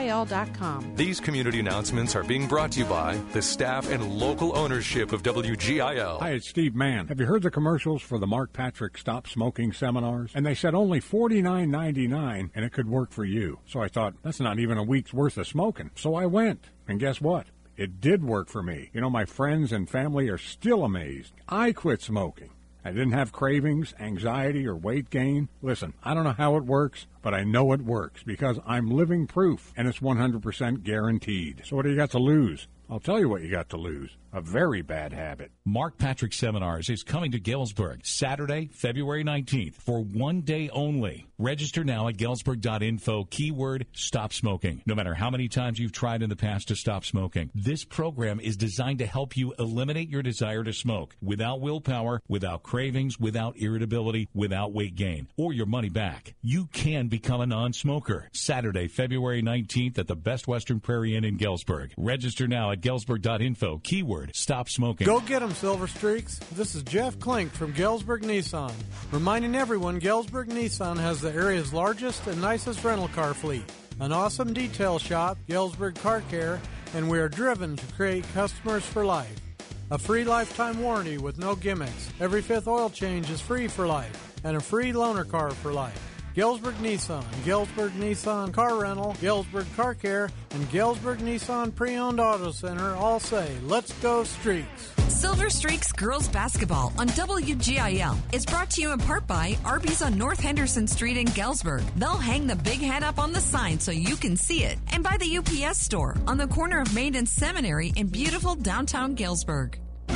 S11: WGIL.com.
S1: These community announcements are being brought to you by the staff and local ownership of WGIL WGIL.
S21: Hi, it's Steve Mann. Have you heard the commercials for the Mark Patrick Stop Smoking seminars? And they said only $49.99 and it could work for you. So I thought, that's not even a week's worth of smoking. So I went. And guess what? It did work for me. You know, my friends and family are still amazed. I quit smoking. I didn't have cravings, anxiety, or weight gain. Listen, I don't know how it works, but I know it works because I'm living proof, and it's 100% guaranteed. So what do you got to lose? I'll tell you what you got to lose. A very bad habit.
S19: Mark Patrick Seminars is coming to Galesburg Saturday, February 19th for 1 day only. Register now at galesburg.info, keyword stop smoking. No matter how many times you've tried in the past to stop smoking, this program is designed to help you eliminate your desire to smoke without willpower, without cravings, without irritability, without weight gain, or your money back. You can become a non-smoker. Saturday, February 19th at the Best Western Prairie Inn in Galesburg. Register now at galesburg.info, keyword stop smoking.
S12: Go get them, Silver Streaks. This is Jeff Klink from Galesburg Nissan, reminding everyone Galesburg Nissan has the area's largest and nicest rental car fleet, an awesome detail shop, Galesburg Car Care, and we are driven to create customers for life. A free lifetime warranty with no gimmicks. Every fifth oil change is free for life, and a free loaner car for life. Galesburg Nissan Car Rental, Galesburg Car Care, and Galesburg Nissan Pre-Owned Auto Center all say, let's go Streaks.
S3: Silver Streaks Girls Basketball on WGIL is brought to you in part by Arby's on North Henderson Street in Galesburg. They'll hang the big hat up on the sign so you can see it. And by the UPS store on the corner of Main and Seminary in beautiful downtown Galesburg.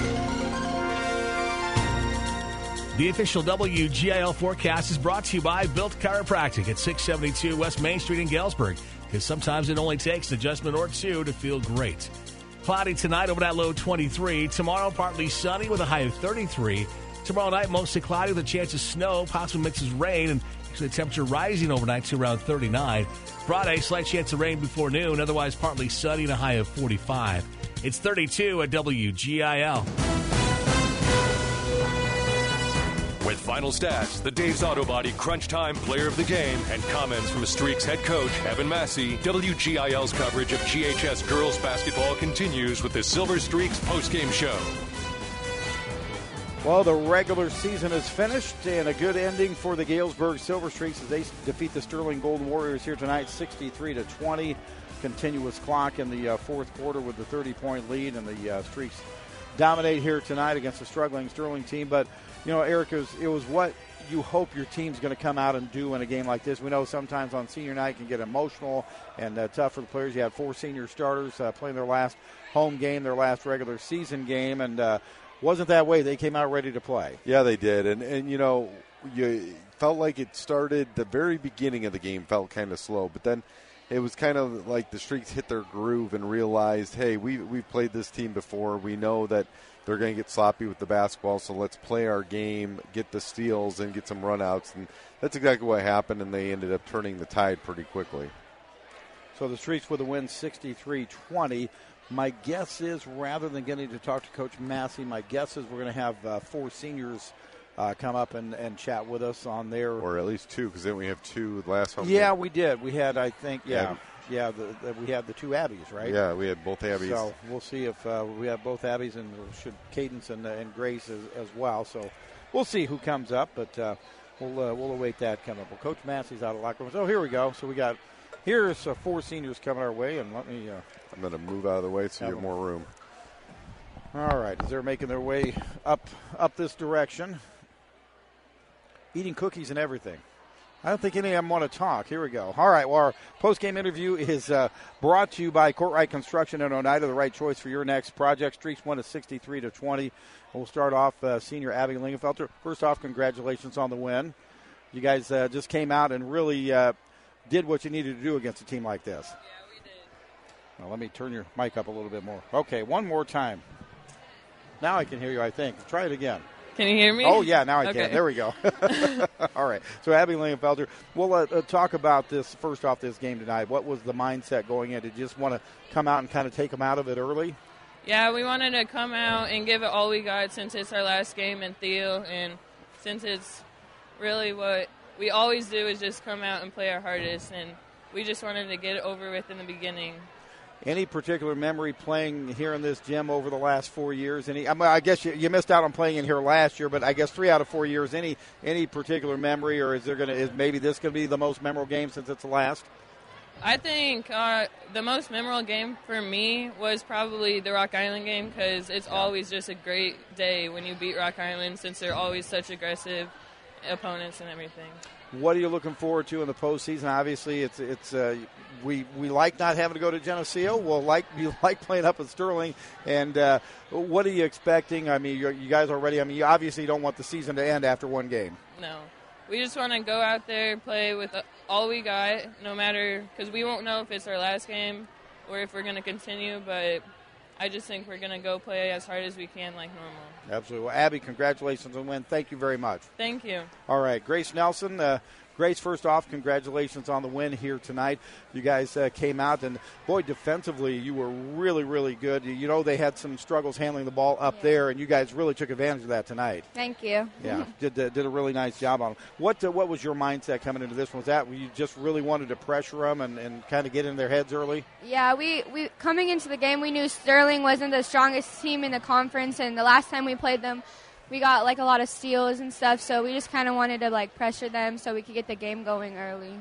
S7: The official WGIL forecast is brought to you by Built Chiropractic at 672 West Main Street in Galesburg, because sometimes it only takes an adjustment or two to feel great. Cloudy tonight, over that low 23. Tomorrow, partly sunny with a high of 33. Tomorrow night, mostly cloudy with a chance of snow, possible mixes rain, and actually the temperature rising overnight to around 39. Friday, slight chance of rain before noon, otherwise partly sunny and a high of 45. It's 32 at WGIL.
S1: With final stats, the Dave's Auto Body Crunch Time Player of the Game, and comments from Streaks head coach Evan Massey, WGIL's coverage of GHS girls basketball continues with the Silver Streaks postgame show.
S2: Well, the regular season is finished, and a good ending for the Galesburg Silver Streaks as they defeat the Sterling Golden Warriors here tonight, 63-20. Continuous clock in the fourth quarter with the 30-point lead, and the Streaks dominate here tonight against a struggling Sterling team. But, you know, Eric, it was what you hope your team's going to come out and do in a game like this. We know sometimes on senior night it can get emotional and tough for the players. You had 4 senior starters playing their last home game, their last regular season game, and wasn't that way. They came out ready to play.
S4: Yeah, they did. And you know, you felt like it started, the very beginning of the game felt kind of slow, but then it was kind of like the Streaks hit their groove and realized, hey, we've played this team before. We know that they're going to get sloppy with the basketball, so let's play our game, get the steals, and get some runouts. And that's exactly what happened, and they ended up turning the tide pretty quickly.
S2: So the Streaks with a win 63-20. My guess is, rather than getting to talk to Coach Massey, my guess is we're going to have 4 seniors come up and chat with us on there.
S4: Or at least 2, because then we have 2 last home
S2: Yeah,
S4: game.
S2: we did. We had, I think, we had the 2 Abbeys, right?
S4: Yeah, we had both Abbeys.
S2: So we'll see if we have both Abbeys, and should Cadence and Grace as well. So we'll see who comes up, but we'll await that coming up. Well, Coach Massey's out of locker room. So here we go. So here's 4 seniors coming our way, and let me.
S4: I'm going to move out of the way so you have more room.
S2: All right, as they're making their way up this direction, eating cookies and everything. I don't think any of them want to talk. Here we go. All right, well, our post-game interview is brought to you by Courtright Construction in Oneida, the right choice for your next project. Streaks won at 63-20. We'll start off senior Abby Lingenfelter. First off, congratulations on the win. You guys just came out and really did what you needed to do against a team like this.
S13: Yeah, we did.
S2: Now, let me turn your mic up a little bit more. Okay, one more time. Now I can hear you, I think. Try it again.
S13: Can you hear me?
S2: Oh, yeah, now I can. There we go. All right. So, Abby Lingenfelter, we'll talk about this, first off, this game tonight. What was the mindset going in? Did you just want to come out and kind of take them out of it early?
S13: Yeah, we wanted to come out and give it all we got since it's our last game in Thiel, and since it's really what we always do is just come out and play our hardest, and we just wanted to get it over with in the beginning.
S2: Any particular memory playing here in this gym over the last 4 years? I guess you missed out on playing in here last year, but I guess 3 out of 4 years. Any particular memory, or is maybe this going to be the most memorable game since it's the last?
S13: I think the most memorable game for me was probably the Rock Island game, because it's always just a great day when you beat Rock Island, since they're always such aggressive opponents and everything. What
S2: are you looking forward to in the postseason? Obviously, we like not having to go to Geneseo. You like playing up at Sterling. And what are you expecting? I mean, you guys are ready. I mean, you obviously don't want the season to end after one game.
S13: No. We just want to go out there, play with all we got, no matter, because we won't know if it's our last game or if we're going to continue, but I just think we're going to go play as hard as we can like normal.
S2: Absolutely. Well, Abby, congratulations on the win. Thank you very much.
S13: Thank you.
S2: All right, Grace Nelson. Grace, first off, congratulations on the win here tonight. You guys came out, and, boy, defensively you were really, really good. You know they had some struggles handling the ball up there, and you guys really took advantage of that tonight.
S8: Thank you.
S2: Yeah, did a really nice job on them. What was your mindset coming into this one? Was that you just really wanted to pressure them and kind of get in their heads early?
S8: Yeah, we coming into the game, we knew Sterling wasn't the strongest team in the conference, and the last time we played them, we got a lot of steals and stuff, so we just kind of wanted to pressure them so we could get the game going early.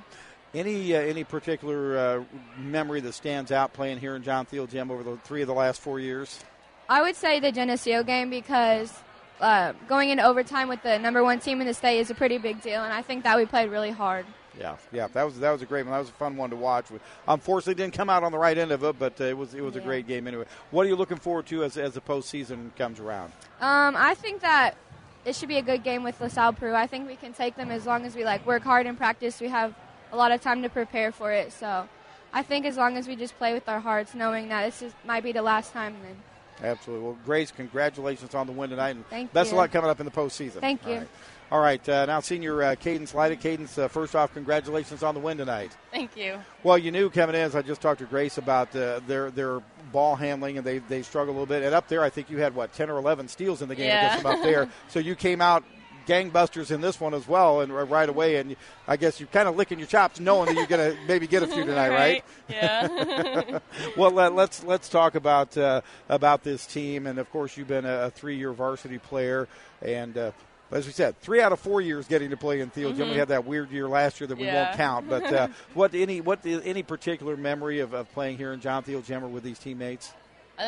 S2: Any particular memory that stands out playing here in John Thiel Gym over the 3 of the last 4 years?
S8: I would say the Geneseo game, because going into overtime with the number 1 team in the state is a pretty big deal, and I think that we played really hard.
S2: Yeah, that was a great one. That was a fun one to watch. Unfortunately, didn't come out on the right end of it, but it was a great game anyway. What are you looking forward to as the postseason comes around?
S8: I think that it should be a good game with LaSalle Peru. I think we can take them as long as we work hard in practice. We have a lot of time to prepare for it, so I think as long as we just play with our hearts, knowing that this might be the last time, then.
S2: Absolutely. Well, Grace, congratulations on the win tonight, and
S8: best
S2: of luck coming up in the postseason.
S8: Thank you.
S2: All right, now senior Cadence Lydic. Cadence, first off, congratulations on the win tonight.
S14: Thank you.
S2: Well, you knew coming in, as I just talked to Grace about their ball handling, and they struggle a little bit. And up there, I think you had, 10 or 11 steals in the game against them up there. So you came out gangbusters in this one as well, and right away, and I guess you're kind of licking your chops knowing that you're going to maybe get a few tonight, right?
S14: Yeah.
S2: Well, let's talk about this team, and of course you've been a 3-year varsity player, and as we said, 3 out of 4 years getting to play in Thiel Gym. We had that weird year last year that we won't count, but any particular memory of playing here in John Thiel Gym or with these teammates?
S14: I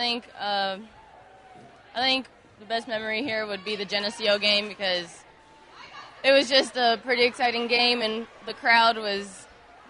S14: think the best memory here would be the Geneseo game, because it was just a pretty exciting game, and the crowd was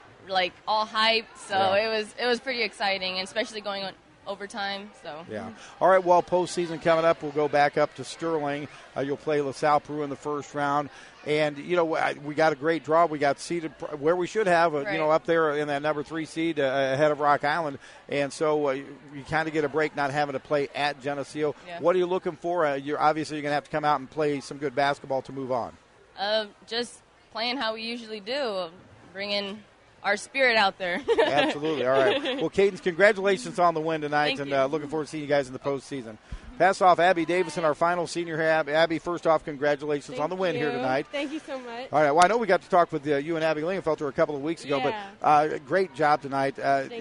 S14: all hyped, so it was pretty exciting, and especially going on overtime. So
S2: all right, well, postseason coming up, we'll go back up to Sterling. You'll play LaSalle Peru in the first round, and we got a great draw. We got seeded where we should have up there in that number 3 seed ahead of Rock Island, and so you kind of get a break not having to play at Geneseo. What are you looking for? You're going to have to come out and play some good basketball to move on.
S14: Just playing how we usually do, bringing our spirit out there.
S2: Absolutely. All right. Well, Cadence, congratulations on the win tonight, and looking forward to seeing you guys in the postseason. Pass off Abby Davison, our final senior here. Abby, first off, congratulations on the win here tonight.
S15: Thank you so much.
S2: All right. Well, I know we got to talk with you and Abby Lingenfelter a couple of weeks ago, but great job tonight.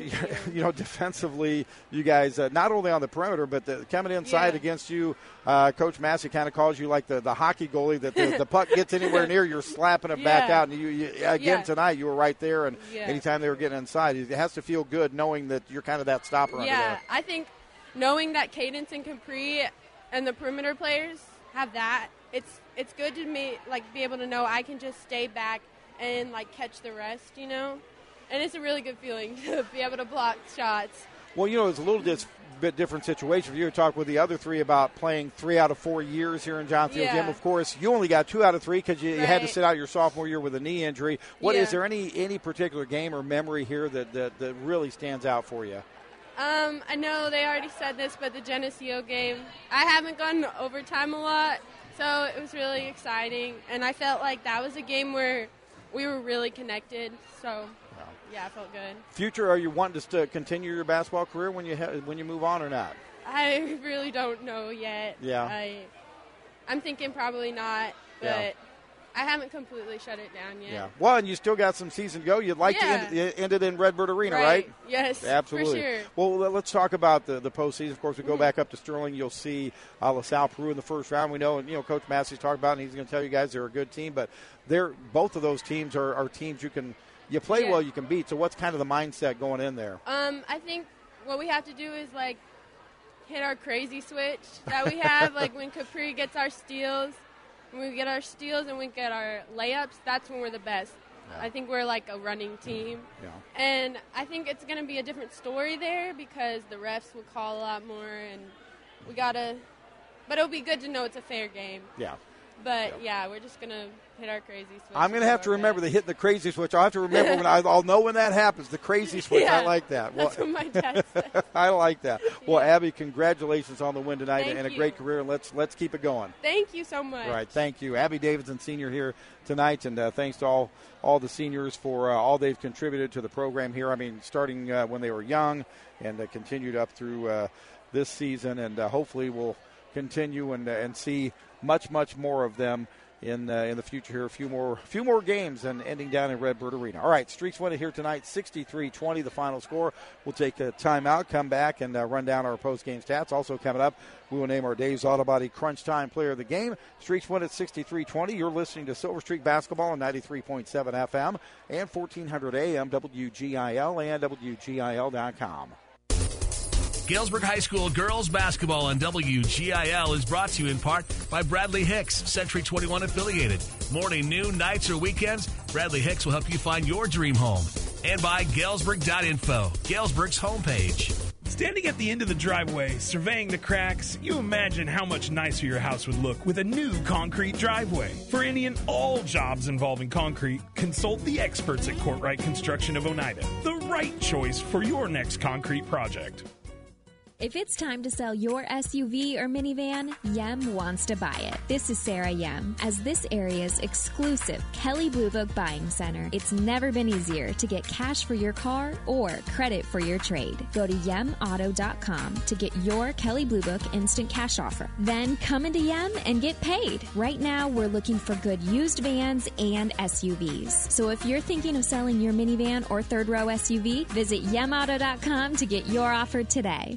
S2: Defensively, you guys, not only on the perimeter, but coming inside against you, Coach Massey kind of calls you like the hockey goalie, that the puck gets anywhere near, you're slapping it back out. And you tonight, you were right there, and anytime they were getting inside, it has to feel good knowing that you're kind of that stopper under there.
S15: Yeah, I think knowing that Cadence and Capri and the perimeter players have that, it's good to me, be able to know I can just stay back and catch the rest, and it's a really good feeling to be able to block shots.
S2: Well, it's a little bit different situation. You were talking with the other 3 about playing 3 out of 4 years here in John Thiel Gym. Of course, you only got 2 out of 3 because you had to sit out your sophomore year with a knee injury. Is there any particular game or memory here that really stands out for you?
S15: I know they already said this, but the Geneseo game, I haven't gone to overtime a lot, so it was really exciting, and I felt like that was a game where we were really connected, so I felt good.
S2: Future, are you wanting to continue your basketball career when you move on or not?
S15: I really don't know yet.
S2: Yeah.
S15: I'm thinking probably not, but I haven't completely shut it down yet.
S2: Yeah. Well, and you still got some season to go. You'd like to end it in Redbird Arena, right?
S15: Yes,
S2: absolutely.
S15: for sure.
S2: Well, let's talk about the postseason. Of course, we go back up to Sterling. You'll see LaSalle Peru in the first round. We know, and Coach Massey's talked about, and he's going to tell you guys they're a good team. But both of those teams are teams you play well, you can beat. So what's kind of the mindset going in there?
S15: I think what we have to do is hit our crazy switch that we have. When Capri gets our steals. When we get our steals and we get our layups, that's when we're the best. Yeah. I think we're like a running team. Yeah. And I think it's going to be a different story there because the refs will call a lot more and but it'll be good to know it's a fair game.
S2: Yeah.
S15: But, we're just going to hit our crazy switch.
S2: I'm going to have to remember to hit the crazy switch. I'll have to remember when I'll know when that happens, the crazy switch.
S15: Yeah,
S2: I like that.
S15: That's what my dad said.
S2: I like that. Well, Abby, congratulations on the win tonight
S15: Thank
S2: and
S15: you.
S2: a great career. And let's keep it going.
S15: Thank you so much.
S2: All right, thank you. Abby Davidson, senior here tonight, and thanks to all the seniors for all they've contributed to the program here. I mean, starting when they were young and continued up through this season, and hopefully we'll continue and see much more of them in the future here. A few more games and ending down in Redbird Arena. All right, Streaks win it here tonight, 63-20, the final score. We'll take a timeout, come back, and run down our post-game stats. Also coming up, we will name our Dave's Auto Body Crunch Time Player of the Game. Streaks win at 63-20. You're listening to Silver Streak Basketball on 93.7 FM and 1400 AM, WGIL and WGIL.com.
S7: Galesburg High School girls basketball on WGIL is brought to you in part by Bradley Hicks, Century 21 affiliated. Morning, noon, nights, or weekends, Bradley Hicks will help you find your dream home. And by Galesburg.info, Galesburg's homepage.
S17: Standing at the end of the driveway, surveying the cracks, you imagine how much nicer your house would look with a new concrete driveway. For any and all jobs involving concrete, consult the experts at Courtright Construction of Oneida. The right choice for your next concrete project.
S18: If it's time to sell your SUV or minivan, Yem wants to buy it. This is Sarah Yem. As this area's exclusive Kelly Blue Book buying center, it's never been easier to get cash for your car or credit for your trade. Go to yemauto.com to get your Kelly Blue Book instant cash offer. Then come into Yem and get paid. Right now, we're looking for good used vans and SUVs. So if you're thinking of selling your minivan or third row SUV, visit yemauto.com to get your offer today.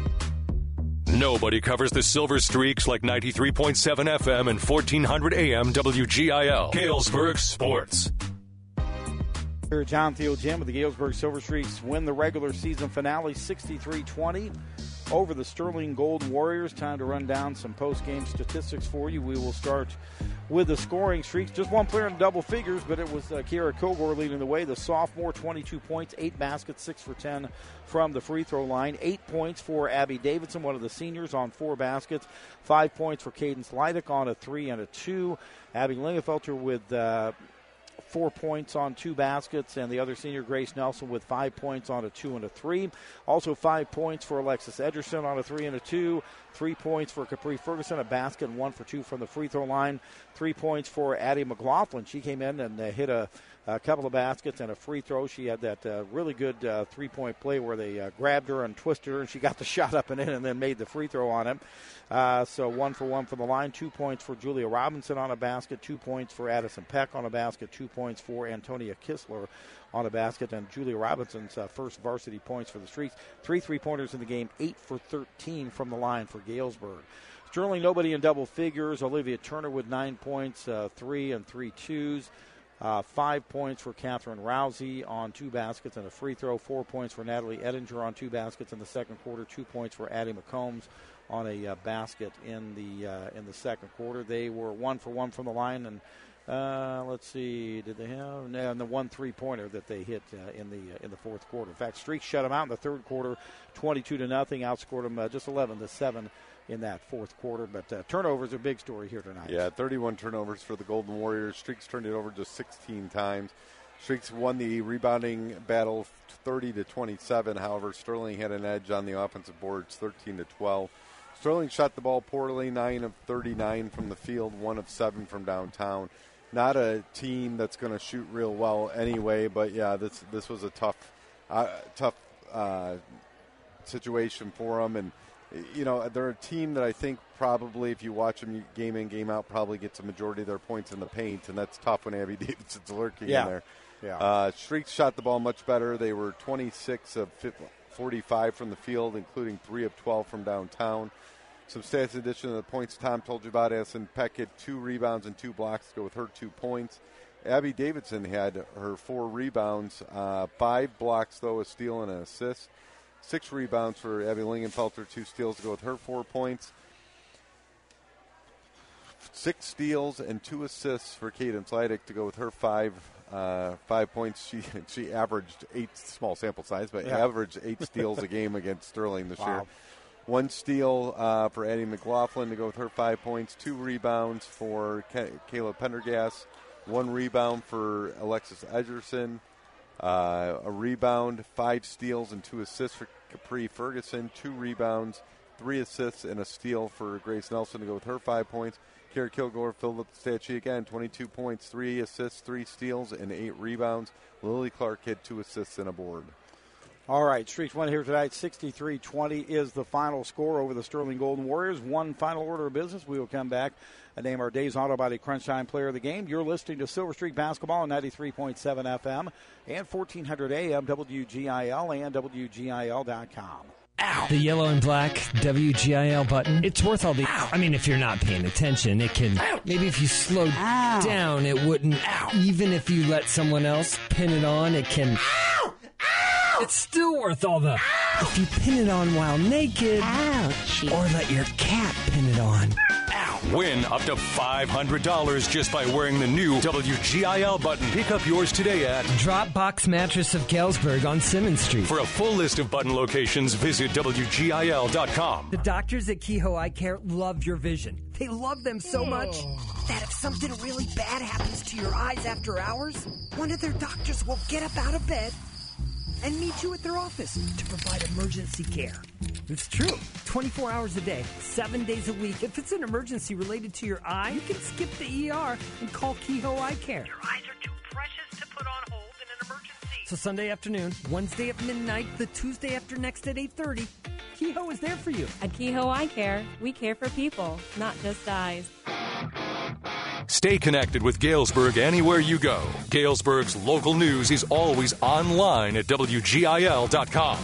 S1: Nobody covers the Silver Streaks like 93.7 FM and 1400 AM WGIL. Galesburg Sports.
S2: Here at John Thiel Gym with the Galesburg Silver Streaks win the regular season finale 63-20 over the Sterling Golden Warriors. Time to run down some post-game statistics for you. We will start with the scoring streaks. Just one player in double figures, but it was Kiara Kilgore leading the way. The sophomore, 22 points, 8 baskets, 6 for 10 from the free throw line. 8 points for Abby Davidson, one of the seniors, on 4 baskets. 5 points for Cadence Leidick on a 3 and a 2. Abby Lingenfelter with 4 points on 2 baskets, and the other senior, Grace Nelson, with 5 points on a 2 and a 3. Also 5 points for Alexis Edgerson on a 3 and a 2. 3 points for Capri Ferguson, a basket, and 1 for 2 from the free throw line. 3 points for Addie McLaughlin. She came in and hit a couple of baskets and a free throw. She had that really good three-point play where they grabbed her and twisted her, and she got the shot up and in and then made the free throw on him. So 1 for 1 from the line. 2 points for Julia Robinson on a basket. 2 points for Addison Peck on a basket. 2 points for Antonia Kistler on a basket. And Julia Robinson's first varsity points for the Streaks. 3 3-pointers in the game. 8 for 13 from the line for Galesburg. Sterling, nobody in double figures. Olivia Turner with 9 points, 3 and 3 twos. 5 points for Catherine Rousey on 2 baskets and a free throw. 4 points for Natalie Edinger on 2 baskets in the second quarter. 2 points for Addie McCombs on a basket in the second quarter. They were 1 for 1 from the line, and let's see, did they have and the 1 3-pointer that they hit in the fourth quarter. In fact, Streaks shut them out in the third quarter, 22-0. Outscored them just 11-7 in that fourth quarter. But turnovers are a big story here tonight.
S4: Yeah, 31 turnovers for the Golden Warriors. Streaks turned it over just 16 times. Streaks won the rebounding battle 30-27. However, Sterling had an edge on the offensive boards, 13-12. Sterling shot the ball poorly, 9 of 39 from the field, 1 of 7 from downtown. Not a team that's going to shoot real well anyway, but yeah, this was a tough situation for them. And they're a team that I think probably, if you watch them game in, game out, probably gets a majority of their points in the paint, and that's tough when Abby Davidson's lurking in there.
S2: Yeah.
S4: Streaks shot the ball much better. They were 26 of 45 from the field, including 3 of 12 from downtown. Some stats in addition to the points Tom told you about. Addison Peck had 2 rebounds and 2 blocks to go with her 2 points. Abby Davidson had her 4 rebounds, 5 blocks, though, a steal and an assist. 6 rebounds for Abby Lingenfelter, 2 steals to go with her 4 points. 6 steals and 2 assists for Cadence Leidick to go with her 5 points. She averaged 8, small sample size, but averaged 8 steals a game against Sterling this year. 1 steal for Addie McLaughlin to go with her 5 points. 2 rebounds for Kayla Pendergast. 1 rebound for Alexis Edgerson. A rebound, 5 steals, and 2 assists for Capri Ferguson. 2 rebounds, 3 assists, and a steal for Grace Nelson to go with her 5 points. Kara Kilgore filled up the stat sheet again, 22 points, 3 assists, 3 steals, and 8 rebounds. Lily Clark had 2 assists and a board.
S2: All right, Streaks won here tonight. 63-20 is the final score over the Sterling Golden Warriors. One final order of business. We will come back and name our Dave's Auto Body Crunch Time Player of the Game. You're listening to Silver Streak Basketball on 93.7 FM and 1400 AM, WGIL and WGIL.com.
S9: Ow. The yellow and black WGIL button, it's worth all the... Ow. I mean, if you're not paying attention, it can... Ow. Maybe if you slow down, it wouldn't... Ow. Even if you let someone else pin it on, it can... Ow. Ow. It's still worth all the... Ow. If you pin it on while naked... Ouch. Or let your cat pin it on...
S1: Win up to $500 just by wearing the new WGIL button. Pick up yours today at
S9: Dropbox Mattress of Galesburg on Simmons Street.
S1: For a full list of button locations, visit WGIL.com.
S9: The doctors at Kehoe Eye Care love your vision. They love them so much that if something really bad happens to your eyes after hours, one of their doctors will get up out of bed and meet you at their office to provide emergency care. It's true. 24 hours a day, 7 days a week. If it's an emergency related to your eye, you can skip the ER and call Kehoe Eye Care.
S16: Your eyes are too precious to put on hold in an emergency.
S9: So Sunday afternoon, Wednesday at midnight, the Tuesday after next at 8:30, Kehoe is there for you.
S20: At Kehoe Eye Care, we care for people, not just eyes.
S1: Stay connected with Galesburg anywhere you go. Galesburg's local news is always online at WGIL.com.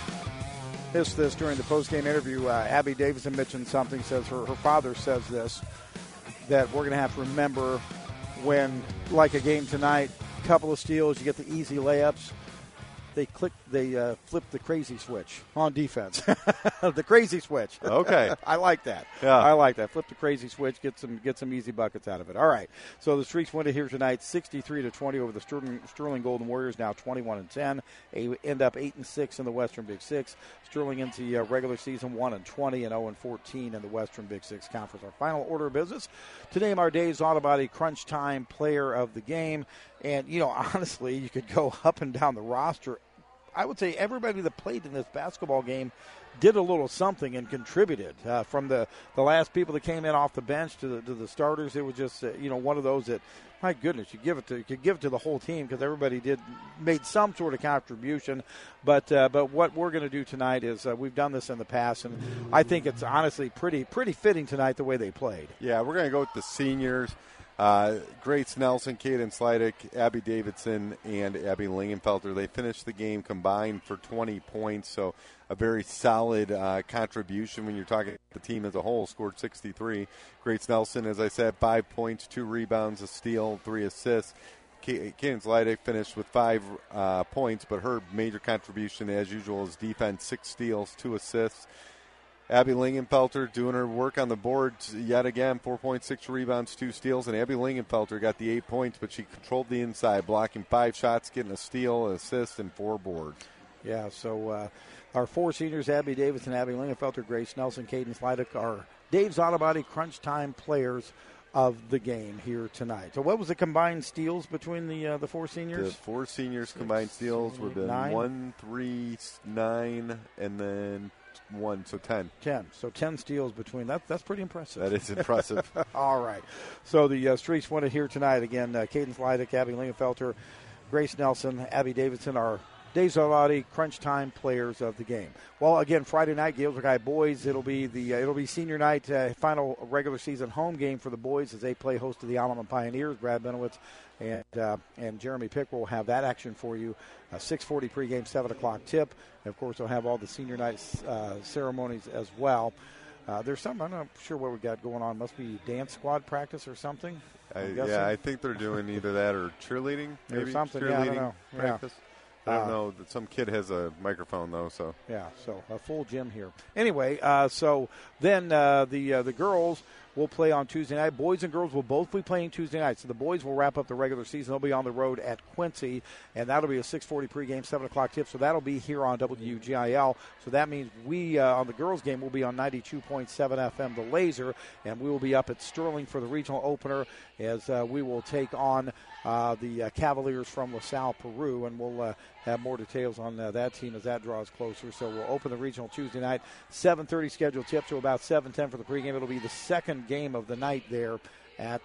S2: This during the post-game interview, Abby Davidson mentioned something, says her father says this, that we're going to have to remember when, like a game tonight, a couple of steals, you get the easy layups. They flip the crazy switch on defense. The crazy switch.
S4: Okay.
S2: I like that.
S4: Yeah.
S2: I like that. Flip the crazy switch, get some easy buckets out of it. All right. So the Streaks win it here tonight, 63-20 over the Sterling Golden Warriors, now 21-10. They end up 8-6 in the Western Big Six. Sterling into the regular season 1-20 and 0-14 in the Western Big Six Conference. Our final order of business to name our Dave's Auto Body Crunch Time Player of the Game. And, honestly, you could go up and down the roster. I would say everybody that played in this basketball game did a little something and contributed. From the last people that came in off the bench to the starters, it was just one of those that, my goodness, you could give it to the whole team because everybody made some sort of contribution. But what we're going to do tonight is we've done this in the past, and I think it's honestly pretty fitting tonight the way they played.
S4: Yeah, we're going to go with the seniors. Grace Nelson, Cadence Leidick, Abby Davidson, and Abby Lingenfelter. They finished the game combined for 20 points, so a very solid contribution when you're talking the team as a whole. Scored 63. Grace Nelson, as I said, 5 points, 2 rebounds, a steal, 3 assists. Cadence Leidick finished with 5 points, but her major contribution, as usual, is defense, 6 steals, 2 assists. Abby Lingenfelter doing her work on the boards yet again, 4 points, 6 rebounds, 2 steals. And Abby Lingenfelter got the 8 points, but she controlled the inside, blocking 5 shots, getting a steal, an assist, and 4 boards.
S2: Yeah, so our 4 seniors, Abby Davidson, Abby Lingenfelter, Grace Nelson, Cadence Leidick, are Dave's Auto Body Crunch Time players of the game here tonight. So what was the combined steals between the 4 seniors?
S4: The 4 seniors combined steals would have been 1, 3, 9, and then 1, so 10.
S2: 10. So 10 steals between. That's pretty impressive.
S4: That is impressive.
S2: All right. So the Streaks won it here tonight. Again, Cadence Leidick, Abby Lingenfelter, Grace Nelson, Abby Davidson are Desalati Crunch Time players of the game. Well, again, Friday night, Galesburg High boys. It'll be senior night, final regular season home game for the boys as they play host to the Allen Pioneers. Brad Benowitz and Jeremy Pick will have that action for you. 6:40 pregame, 7 o'clock tip. And of course, we'll have all the senior night ceremonies as well. There's something, I'm not sure what we got going on. Must be dance squad practice or something.
S4: I think they're doing either that or cheerleading. Maybe
S2: or something.
S4: Cheerleading
S2: I don't know.
S4: practice. I don't know. Some kid has a microphone, though. So
S2: so a full gym here. Anyway, so then the girls will play on Tuesday night. Boys and girls will both be playing Tuesday night. So the boys will wrap up the regular season. They'll be on the road at Quincy, and that'll be a 6:40 pregame, 7 o'clock tip. So that'll be here on WGIL. So that means we, on the girls' game, will be on 92.7 FM, The Laser, and we will be up at Sterling for the regional opener as we will take on the Cavaliers from LaSalle, Peru, and we'll have more details on that team as that draws closer. So we'll open the regional Tuesday night, 7:30 scheduled tip to about 7:10 for the pregame. It'll be the second game of the night there at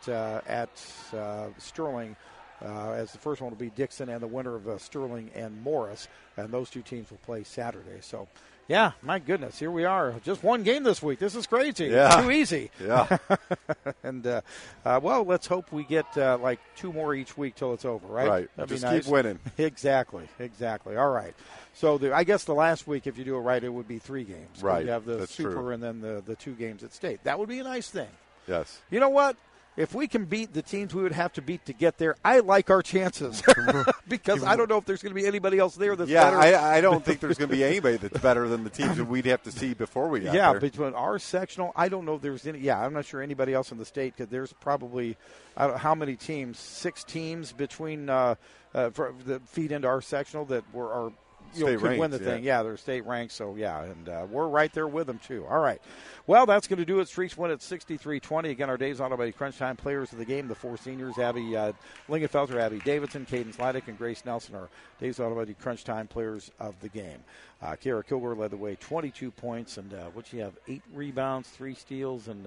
S2: Sterling, as the first one will be Dixon and the winner of Sterling and Morris, and those two teams will play Saturday. So, yeah, my goodness, here we are. Just one game this week. This is crazy.
S4: Yeah.
S2: Too easy.
S4: Yeah.
S2: And, well, let's hope we get like 2 more each week till it's over, right?
S4: Right.
S2: That'd
S4: Just
S2: be nice.
S4: keep winning.
S2: Exactly. All right. So I guess the last week, if you do it right, it would be 3 games.
S4: Right.
S2: You have the
S4: That's
S2: Super
S4: true.
S2: and then the 2 games at State. That would be a nice thing.
S4: Yes.
S2: You know what? If we can beat the teams we would have to beat to get there, I like our chances because I don't know if there's going to be anybody else there that's better.
S4: I don't think there's going to be anybody that's better than the teams that we'd have to see before we got there.
S2: Between our sectional, I don't know if there's any. Yeah, I'm not sure anybody else in the state because there's probably how many teams? 6 teams between that feed into our sectional that were could win the thing. Yeah, they're state ranked, so and we're right there with them too. All right. Well, that's going to do it. Streaks win at 63-20. Again, our Days Automatic Crunch Time players of the game, the 4 seniors, Abby Lingenfelter, Abby Davidson, Cadence Leidick, and Grace Nelson are Days Automatic Crunch Time players of the game. Kara Kilgore led the way, 22 points, and what she have? 8 rebounds, 3 steals, and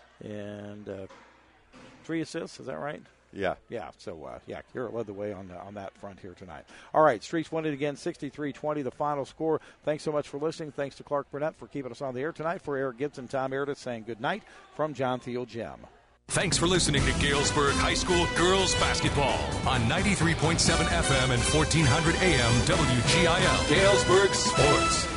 S2: 3 assists. Is that right?
S4: Yeah.
S2: Yeah, so, Kira led the way on that front here tonight. All right, Streaks won it again, 63-20, the final score. Thanks so much for listening. Thanks to Clark Burnett for keeping us on the air tonight. For Eric Gibson, Tom Meredith saying good night from John Thiel Gym.
S1: Thanks for listening to Galesburg High School Girls Basketball on 93.7 FM and 1400 AM WGIL. Galesburg Sports.